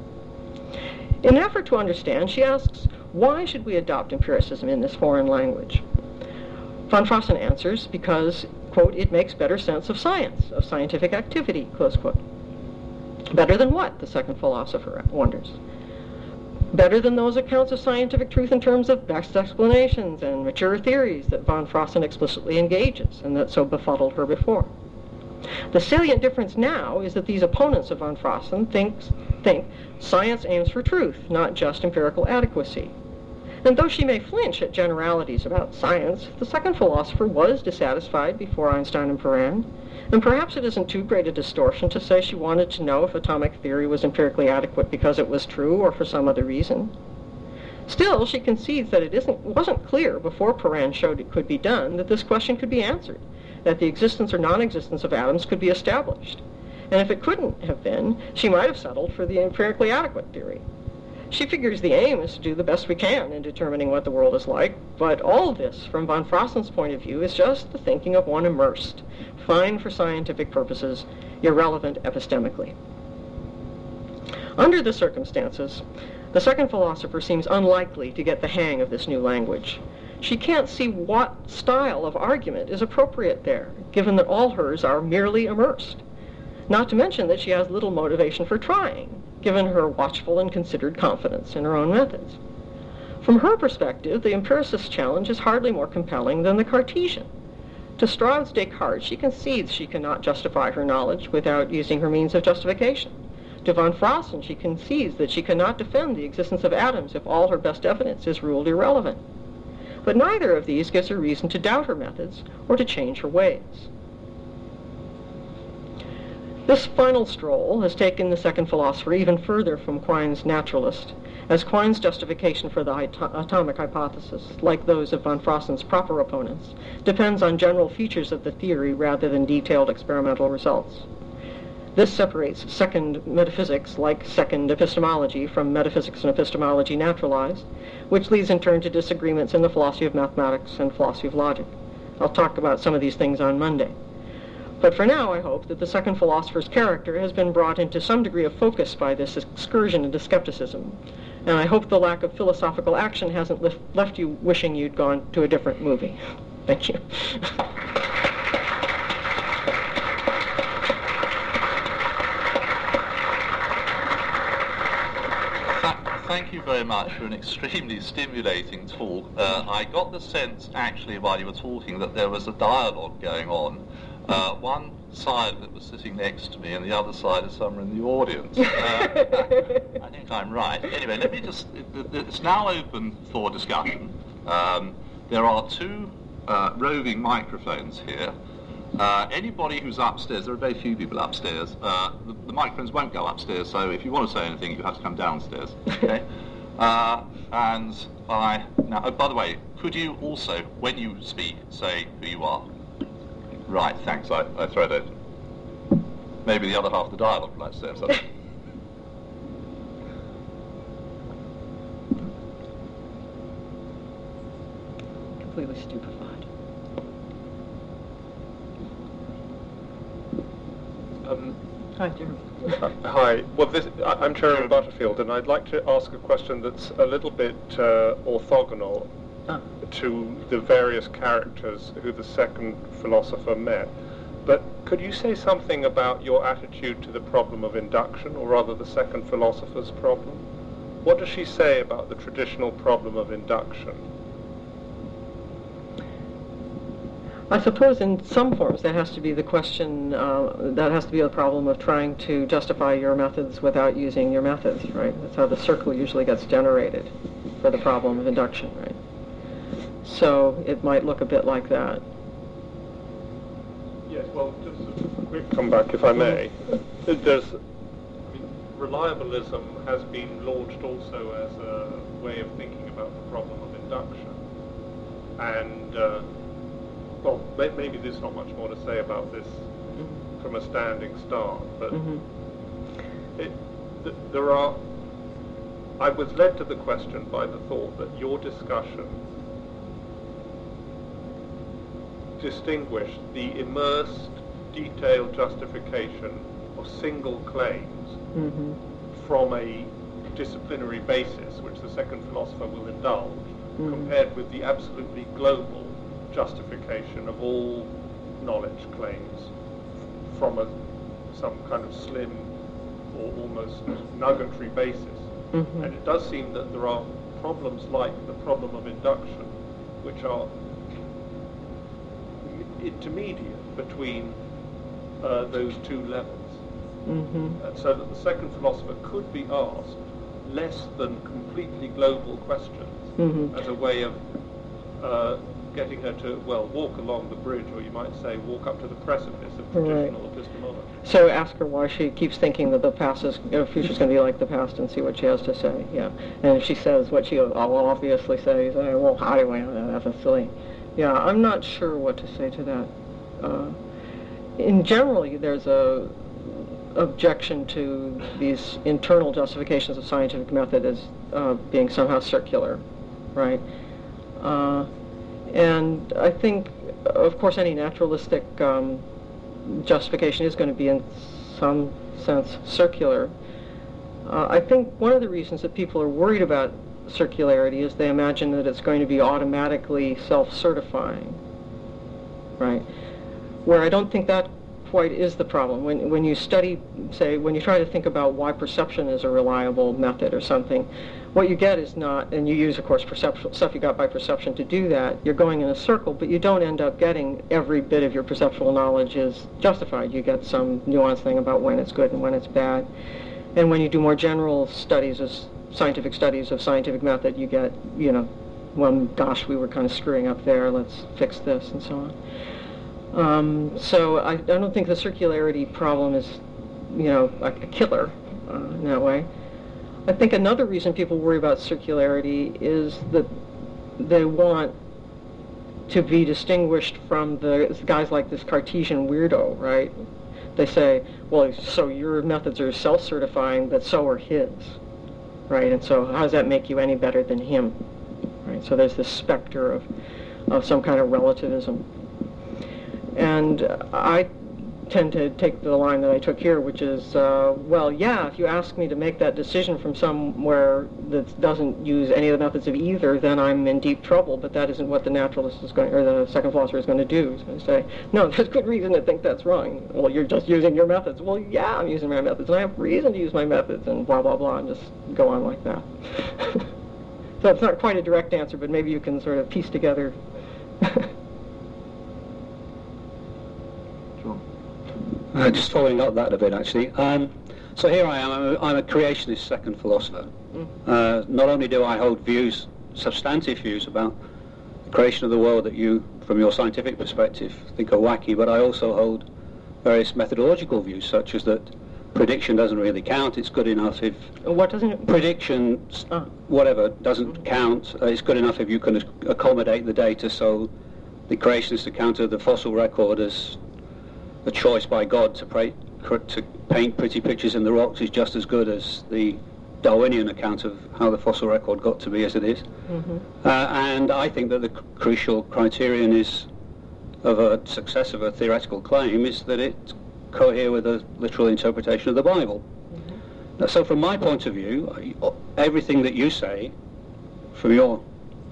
In an effort to understand, she asks, why should we adopt empiricism in this foreign language? Von Frosten answers, because, quote, it makes better sense of science, of scientific activity, close quote. Better than what, the second philosopher wonders. Better than those accounts of scientific truth in terms of best explanations and mature theories that von Frosten explicitly engages and that so befuddled her before. The salient difference now is that these opponents of von Frosten think science aims for truth, not just empirical adequacy. And though she may flinch at generalities about science, the second philosopher was dissatisfied before Einstein and Perrin, and perhaps it isn't too great a distortion to say she wanted to know if atomic theory was empirically adequate because it was true or for some other reason. Still, she concedes that it wasn't clear before Perrin showed it could be done that this question could be answered, that the existence or non-existence of atoms could be established. And if it couldn't have been, she might have settled for the empirically adequate theory. She figures the aim is to do the best we can in determining what the world is like, but all this, from von Frassen's point of view, is just the thinking of one immersed, fine for scientific purposes, irrelevant epistemically. Under the circumstances, the second philosopher seems unlikely to get the hang of this new language. She can't see what style of argument is appropriate there, given that all hers are merely immersed. Not to mention that she has little motivation for trying, given her watchful and considered confidence in her own methods. From her perspective, the empiricist challenge is hardly more compelling than the Cartesian. To Strauss Descartes, she concedes she cannot justify her knowledge without using her means of justification. To von Frassen, she concedes that she cannot defend the existence of atoms if all her best evidence is ruled irrelevant. But neither of these gives her reason to doubt her methods or to change her ways. This final stroll has taken the second philosopher even further from Quine's naturalist, as Quine's justification for the atomic hypothesis, like those of von Frassen's proper opponents, depends on general features of the theory rather than detailed experimental results. This separates second metaphysics, like second epistemology, from metaphysics and epistemology naturalized, which leads in turn to disagreements in the philosophy of mathematics and philosophy of logic. I'll talk about some of these things on Monday. But for now, I hope that the second philosopher's character has been brought into some degree of focus by this excursion into skepticism, and I hope the lack of philosophical action hasn't left you wishing you'd gone to a different movie. Thank you. Thank you very much for an extremely stimulating talk. I got the sense, actually, while you were talking, that there was a dialogue going on. One side of it was sitting next to me, and the other side is somewhere in the audience. I think I'm right. Anyway, let me just... It's now open for discussion. There are two roving microphones here. Anybody who's upstairs, there are very few people upstairs, the microphones won't go upstairs, so if you want to say anything, you have to come downstairs. Okay? Now, oh, by the way, could you also, when you speak, say who you are? Right, thanks, I throw it open. Maybe the other half of the dialogue would like to say something. Completely stupefied. Hi, Jeremy. Hi. Well, I'm Jeremy Butterfield, and I'd like to ask a question that's a little bit orthogonal to the various characters who the second philosopher met. But could you say something about your attitude to the problem of induction, or rather the second philosopher's problem? What does she say about the traditional problem of induction? I suppose in some forms that has to be the question, that has to be the problem of trying to justify your methods without using your methods, right? That's how the circle usually gets generated for the problem of induction, right? So it might look a bit like that. Yes, well, just a quick comeback, if I may. Reliabilism has been launched also as a way of thinking about the problem of induction. And well, maybe there's not much more to say about this from a standing start, but I was led to the question by the thought that your discussion distinguished the immersed, detailed justification of single claims from a disciplinary basis, which the second philosopher will indulge, compared with the absolutely global justification of all knowledge claims from some kind of slim or almost nugatory basis. And it does seem that there are problems like the problem of induction, which are intermediate between those two levels. And so that the second philosopher could be asked less than completely global questions as a way of getting her to, well, walk along the bridge, or you might say walk up to the precipice of traditional epistemology. So ask her why she keeps thinking that the future is going to be like the past, and see what she has to say. Yeah, and if she says what she will obviously say, you say, well, how do I know that? That's silly. Yeah, I'm not sure what to say to that. In generally, there's a objection to these internal justifications of scientific method as being somehow circular, right? And I think, of course, any naturalistic justification is going to be in some sense circular. I think one of the reasons that people are worried about circularity is they imagine that it's going to be automatically self-certifying, right? Where I don't think that quite is the problem. When you study, say, when you try to think about why perception is a reliable method or something, what you get is not, and you use, of course, perceptual stuff you got by perception to do that, you're going in a circle, but you don't end up getting every bit of your perceptual knowledge is justified. You get some nuanced thing about when it's good and when it's bad. And when you do more general studies, scientific studies of scientific method, you get, well, gosh, we were kind of screwing up there, let's fix this, and so on. So I don't think the circularity problem is, a killer in that way. I think another reason people worry about circularity is that they want to be distinguished from the guys like this Cartesian weirdo, right? They say, well, so your methods are self-certifying, but so are his, right? And so how does that make you any better than him, right? So there's this specter of some kind of relativism. And I tend to take the line that I took here, which is, well, yeah, if you ask me to make that decision from somewhere that doesn't use any of the methods of either, then I'm in deep trouble, but that isn't what the naturalist is going, or the second philosopher is going to do. He's going to say, no, there's good reason to think that's wrong. Well, you're just using your methods. Well, yeah, I'm using my methods, and I have reason to use my methods, and blah, blah, blah, and just go on like that. So it's not quite a direct answer, but maybe you can sort of piece together. Just following up that a bit, actually. So here I am. I'm a creationist second philosopher. Not only do I hold views, substantive views about the creation of the world that you, from your scientific perspective, think are wacky, but I also hold various methodological views, such as that prediction doesn't really count. It's good enough if what doesn't it? Prediction, whatever, doesn't count. It's good enough if you can accommodate the data. So the creationist account of the fossil record as a choice by God to paint pretty pictures in the rocks is just as good as the Darwinian account of how the fossil record got to be as it is. And I think that the crucial criterion is of a success of a theoretical claim is that it cohere with a literal interpretation of the Bible. So from my point of view, everything that you say, from your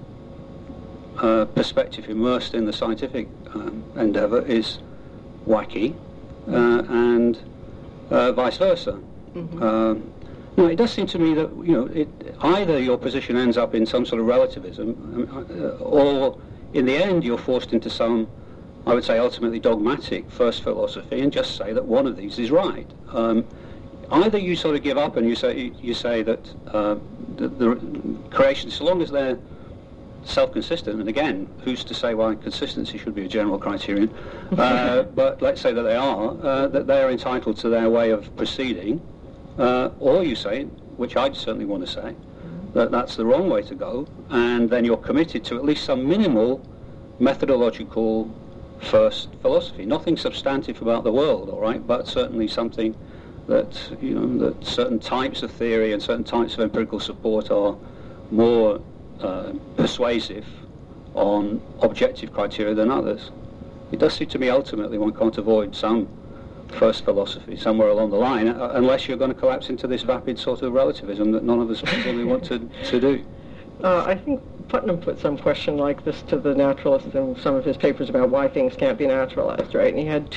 perspective immersed in the scientific endeavor, is wacky, and vice versa. Now, it does seem to me that either your position ends up in some sort of relativism, or in the end you're forced into some, I would say, ultimately dogmatic first philosophy, and just say that one of these is right. Either you sort of give up and you say that the creation, so long as they're self-consistent, and again, who's to say why consistency should be a general criterion, but let's say that they are entitled to their way of proceeding, or you say, which I'd certainly want to say, that that's the wrong way to go, and then you're committed to at least some minimal methodological first philosophy. Nothing substantive about the world, all right, but certainly something that, that certain types of theory and certain types of empirical support are more persuasive on objective criteria than others. It does seem to me ultimately one can't avoid some first philosophy somewhere along the line, unless you're going to collapse into this vapid sort of relativism that none of us really want to do. I think Putnam put some question like this to the naturalist in some of his papers about why things can't be naturalized, right? And he had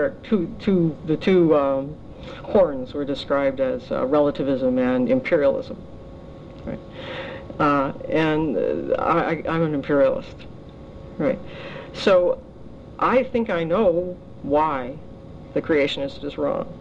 the two horns were described as relativism and imperialism, right? And I'm an imperialist, right? So I think I know why the creationist is wrong.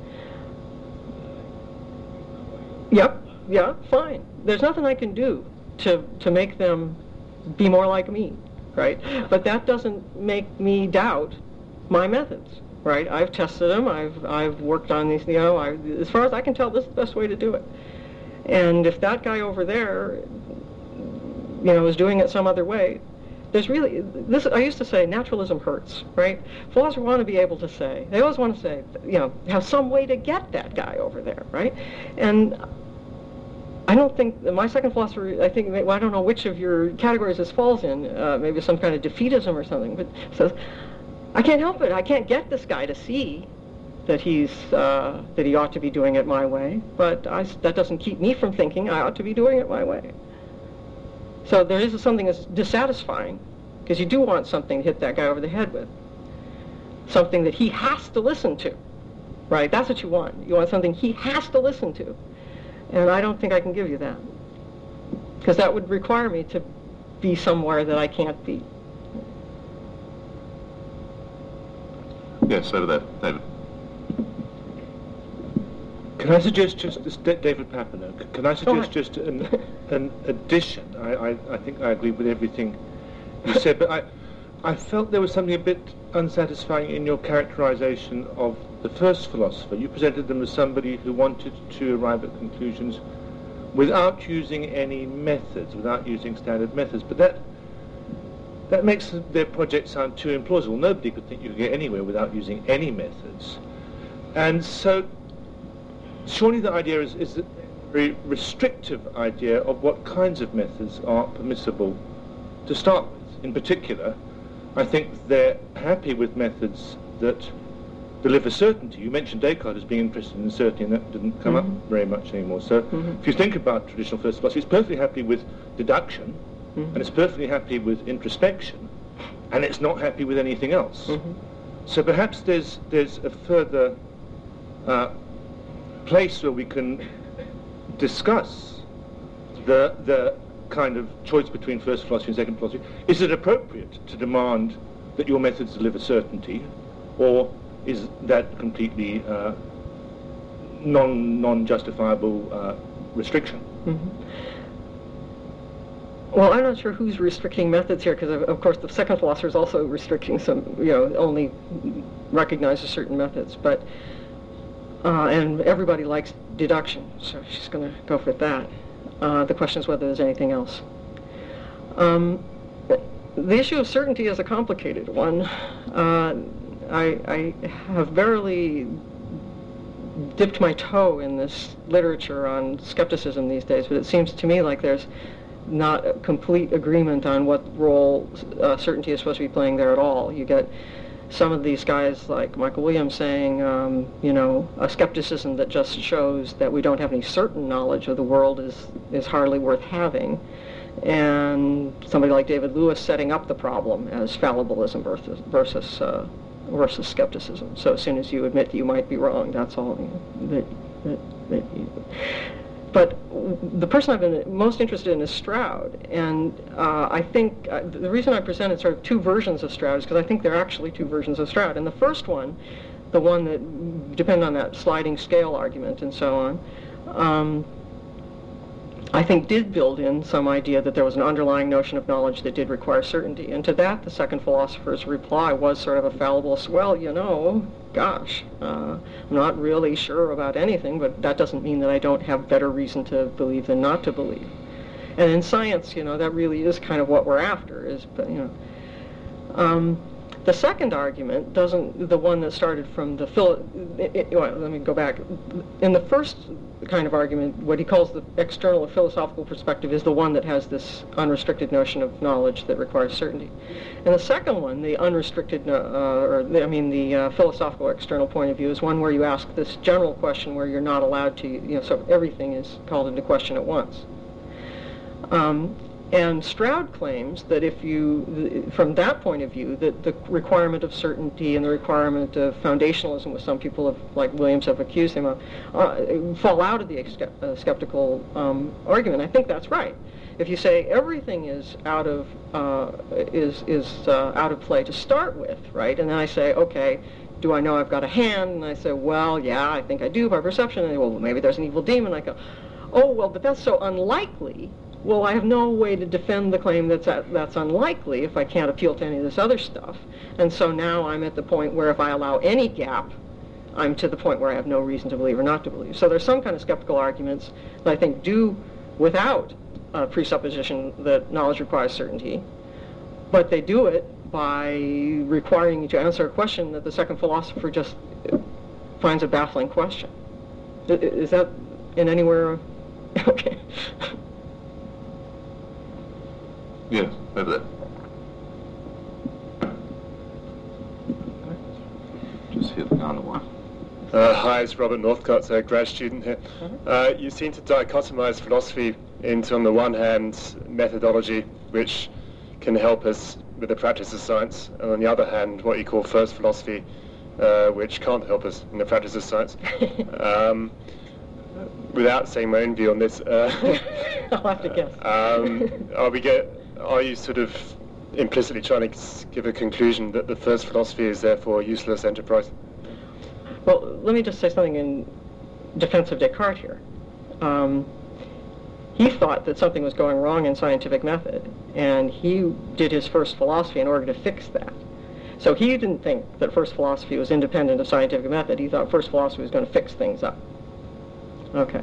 Yep, yeah, fine. There's nothing I can do to make them be more like me, right? But that doesn't make me doubt my methods, right? I've tested them. I've worked on these. As far as I can tell, this is the best way to do it. And if that guy over there, is doing it some other way, there's really this. I used to say naturalism hurts, right? Philosophers want to be able to say. They always want to say, have some way to get that guy over there, right? And I don't think my second philosopher. I think I don't know which of your categories this falls in. Maybe some kind of defeatism or something. But says, I can't help it. I can't get this guy to see that he ought to be doing it my way. But that doesn't keep me from thinking I ought to be doing it my way. So there is something that's dissatisfying, because you do want something to hit that guy over the head with. Something that he has to listen to, right? That's what you want. You want something he has to listen to. And I don't think I can give you that, because that would require me to be somewhere that I can't be. Yes, over there, David. Can I suggest just this, David Papineau? Can I suggest just an addition? I think I agree with everything you said, but I felt there was something a bit unsatisfying in your characterization of the first philosopher. You presented them as somebody who wanted to arrive at conclusions without using any methods, without using standard methods. But that makes their project sound too implausible. Nobody could think you could get anywhere without using any methods. And so surely the idea is a very restrictive idea of what kinds of methods are permissible to start with. In particular, I think they're happy with methods that deliver certainty. You mentioned Descartes as being interested in certainty, and that didn't come up very much anymore. So if you think about traditional first philosophy, it's perfectly happy with deduction, and it's perfectly happy with introspection, and it's not happy with anything else. So perhaps there's a further place where we can discuss the kind of choice between first philosophy and second philosophy. Is it appropriate to demand that your methods deliver certainty, or is that completely non-justifiable restriction? Well, I'm not sure who's restricting methods here, because of course the second philosopher is also restricting some, only recognizes certain methods, but and everybody likes deduction, so she's going to go for that. The question is whether there's anything else. The issue of certainty is a complicated one. I have barely dipped my toe in this literature on skepticism these days, but it seems to me like there's not a complete agreement on what role certainty is supposed to be playing there at all. You get some of these guys like Michael Williams saying, a skepticism that just shows that we don't have any certain knowledge of the world is hardly worth having. And somebody like David Lewis setting up the problem as fallibilism versus skepticism. So as soon as you admit that you might be wrong, that's all But the person I've been most interested in is Stroud, and I think the reason I presented sort of two versions of Stroud is because I think there are actually two versions of Stroud. And the first one, the one that depends on that sliding scale argument and so on, I think did build in some idea that there was an underlying notion of knowledge that did require certainty. And to that, the second philosopher's reply was sort of a fallible, well, gosh, I'm not really sure about anything, but that doesn't mean that I don't have better reason to believe than not to believe. And in science, that really is kind of what we're after, the second argument the one that started from let me go back. In the first kind of argument, what he calls the external or philosophical perspective is the one that has this unrestricted notion of knowledge that requires certainty. And the second one, the unrestricted, the philosophical external point of view, is one where you ask this general question where you're not allowed to, so everything is called into question at once. And Stroud claims that from that point of view, that the requirement of certainty and the requirement of foundationalism, which some people like Williams have accused him of, fall out of the skeptical argument. I think that's right. If you say everything is out of play to start with, right? And then I say, okay, do I know I've got a hand? And I say, well, yeah, I think I do by perception. And they, well, maybe there's an evil demon. I go, oh, well, but that's so unlikely well, I have no way to defend the claim that's unlikely if I can't appeal to any of this other stuff. And so now I'm at the point where if I allow any gap, I'm to the point where I have no reason to believe or not to believe. So there's some kind of skeptical arguments that I think do without a presupposition that knowledge requires certainty, but they do it by requiring you to answer a question that the second philosopher just finds a baffling question. Is that in anywhere? Okay. Yes, over there. Just here, the other one. Hi, it's Robert Northcott, a grad student here. You seem to dichotomize philosophy into, on the one hand, methodology, which can help us with the practice of science, and on the other hand, what you call first philosophy, which can't help us in the practice of science. Without saying my own view on this, I'll have to guess. Are you sort of implicitly trying to give a conclusion that the first philosophy is therefore a useless enterprise? Well, let me just say something in defense of Descartes here. He thought that something was going wrong in scientific method, and he did his first philosophy in order to fix that. So he didn't think that first philosophy was independent of scientific method. He thought first philosophy was going to fix things up. Okay.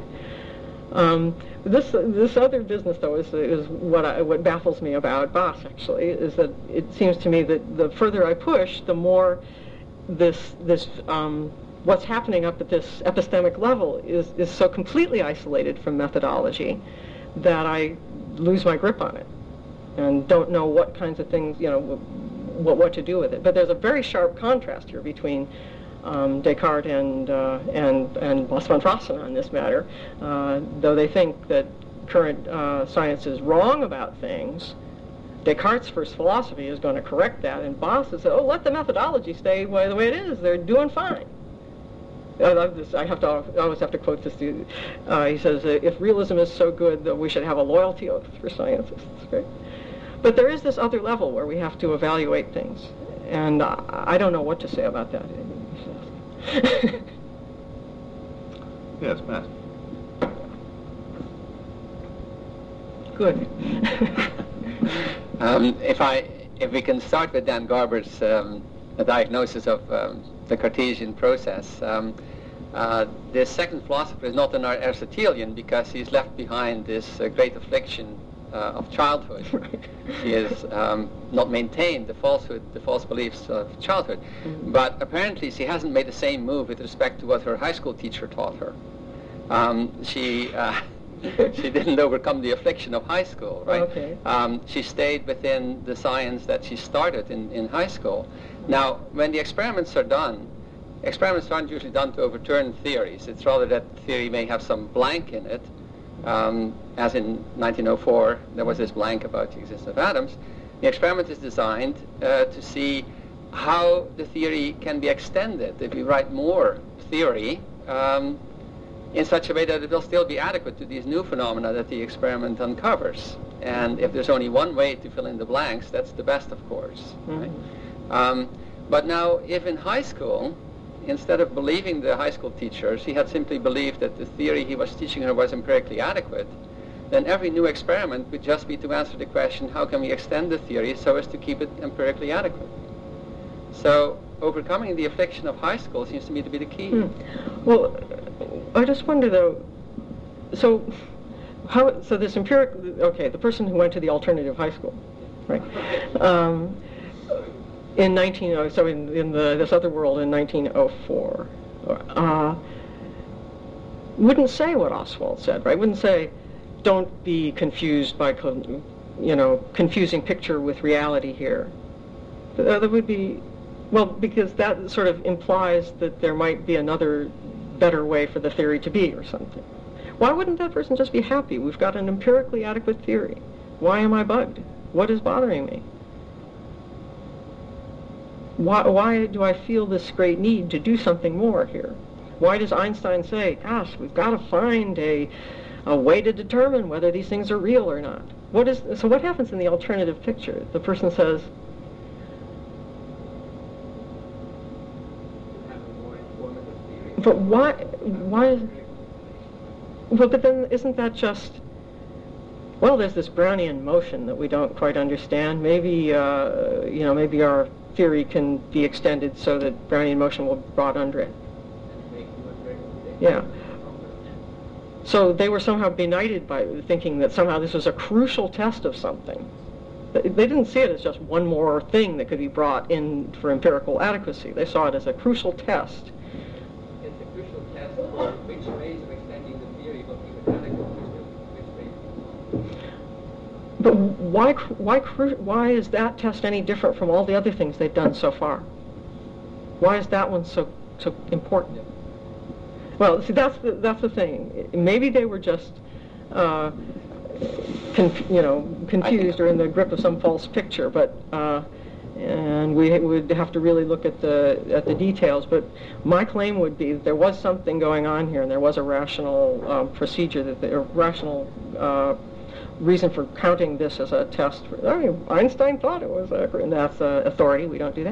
This other business, though, is what baffles me about Boss, actually, is that it seems to me that the further I push, the more this what's happening up at this epistemic level is so completely isolated from methodology that I lose my grip on it and don't know what kinds of things, what to do with it. But there's a very sharp contrast here between Descartes and Bos van Fraassen on this matter. Though they think that current science is wrong about things, Descartes' first philosophy is going to correct that, and Bos has said, oh, let the methodology stay the way it is. They're doing fine. I always have to quote this. He says, if realism is so good, that we should have a loyalty oath for scientists. Right? But there is this other level where we have to evaluate things, and I don't know what to say about that. Yes, Matt. Good. If we can start with Dan Garber's diagnosis of the Cartesian process, the second philosopher is not an Aristotelian because he's left behind this great affliction of childhood. Right. He has not maintained the false beliefs of childhood. Mm-hmm. But apparently she hasn't made the same move with respect to what her high school teacher taught her. She didn't overcome the affliction of high school, right? Okay. She stayed within the science that she started in high school. Now, when the experiments are done, experiments aren't usually done to overturn theories. It's rather that theory may have some blank in it. As in 1904, there was this blank about the existence of atoms. The experiment is designed to see how the theory can be extended. If you write more theory, in such a way that it will still be adequate to these new phenomena that the experiment uncovers. And if there's only one way to fill in the blanks, that's the best, of course. Mm-hmm. Right? But now, if in high school, instead of believing the high school teacher, she had simply believed that the theory he was teaching her was empirically adequate, then every new experiment would just be to answer the question, how can we extend the theory so as to keep it empirically adequate? So overcoming the affliction of high school seems to me to be the key. Well, I just wonder, though, so this the person who went to the alternative high school, right? In this other world in 1904, wouldn't say what Oswald said, right? Wouldn't say, don't be confused by, confusing picture with reality here. That would be, well, because that sort of implies that there might be another better way for the theory to be or something. Why wouldn't that person just be happy? We've got an empirically adequate theory. Why am I bugged? What is bothering me? Why do I feel this great need to do something more here? Why does Einstein say, gosh, we've got to find a way to determine whether these things are real or not? So what happens in the alternative picture? The person says, but why is, well, but then isn't that just Well, there's this Brownian motion that we don't quite understand. Maybe, maybe our theory can be extended so that Brownian motion will be brought under it. Yeah. So they were somehow benighted by thinking that somehow this was a crucial test of something. They didn't see it as just one more thing that could be brought in for empirical adequacy. They saw it as a crucial test. It's a crucial test for which ways of extending the theory will be adequate, which ways. But why is that test any different from all the other things they've done so far? Why is that one so important? Well, see, that's the thing. Maybe they were just confused or in the grip of some false picture, but and we would have to really look at the details. But my claim would be that there was something going on here, and there was a rational procedure, a rational reason for counting this as a test. I mean, Einstein thought it was accurate, and that's authority. We don't do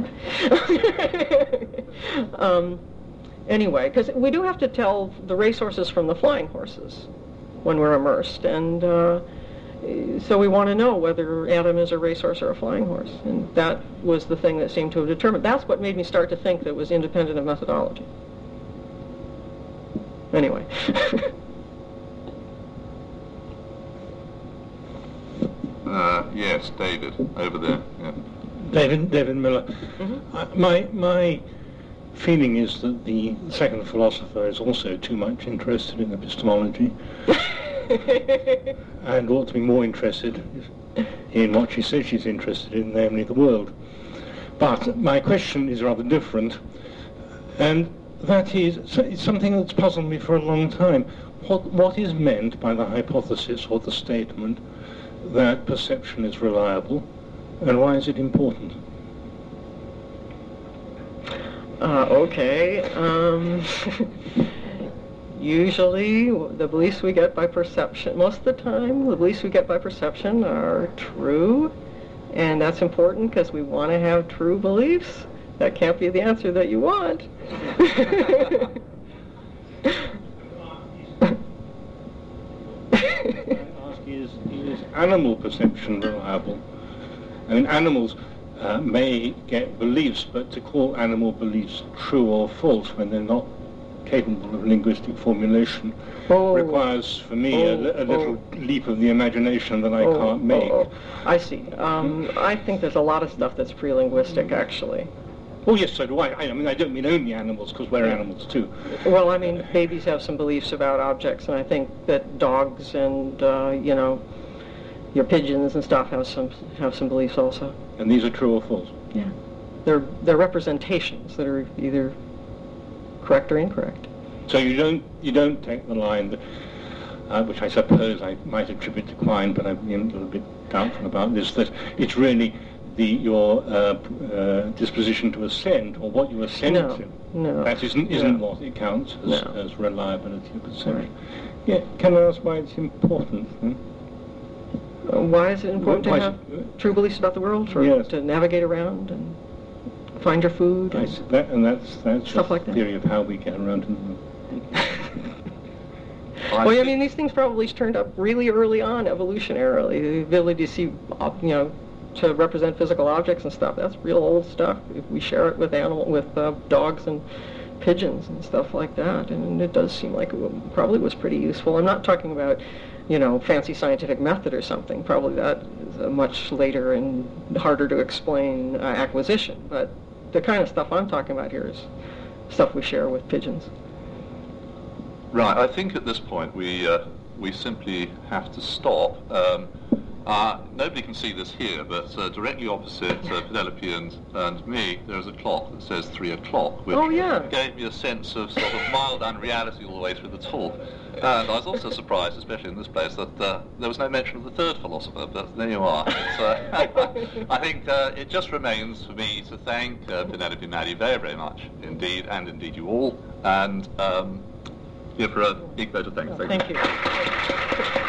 that. Anyway, because we do have to tell the racehorses from the flying horses when we're immersed, and so we want to know whether Adam is a racehorse or a flying horse, and that was the thing that seemed to have determined. That's what made me start to think that it was independent of methodology. Anyway. Yes, David, over there. Yeah. David Miller. Mm-hmm. My feeling is that the second philosopher is also too much interested in epistemology and ought to be more interested in what she says she's interested in, namely the world. But my question is rather different, and that is, it's something that's puzzled me for a long time. What is meant by the hypothesis or the statement that perception is reliable, and why is it important? Okay. Usually, the beliefs we get by perception, most of the time, the beliefs we get by perception are true, and that's important because we want to have true beliefs. That can't be the answer that you want. Is animal perception reliable? I mean, animals may get beliefs, but to call animal beliefs true or false when they're not capable of linguistic formulation requires, for me, a little leap of the imagination that I can't make. I see. I think there's a lot of stuff that's pre-linguistic, actually. Oh, yes, so do I. I mean, I don't mean only animals, because we're animals too. Well, I mean, babies have some beliefs about objects, and I think that dogs and, your pigeons and stuff have some beliefs also. And these are true or false? Yeah. They're representations that are either correct or incorrect. So you don't take the line that, which I suppose I might attribute to Quine, but I'm a little bit doubtful about this, that it's really your disposition to assent, or what you assent to. No. That isn't what it counts as reliability of perception. Right. Yeah. Can I ask why it's important? Why is it important to have true beliefs about the world, to navigate around and find your food? That's stuff like that. Theory of how we get around in the world. Well, I mean, these things probably turned up really early on, evolutionarily. The ability to see, to represent physical objects and stuff. That's real old stuff. If we share it with dogs and pigeons and stuff like that, and it does seem like it probably was pretty useful. I'm not talking about, fancy scientific method or something. Probably that is a much later and harder to explain acquisition. But the kind of stuff I'm talking about here is stuff we share with pigeons. Right. I think at this point we simply have to stop. Nobody can see this here, but directly opposite Penelope and me, there's a clock that says 3 o'clock, which gave me a sense of sort of mild unreality all the way through the talk. And I was also surprised, especially in this place, that there was no mention of the third philosopher, but there you are. I think it just remains for me to thank Penelope and Maddie very, very much indeed, and indeed you all, and give her a big vote of thanks. Thank you.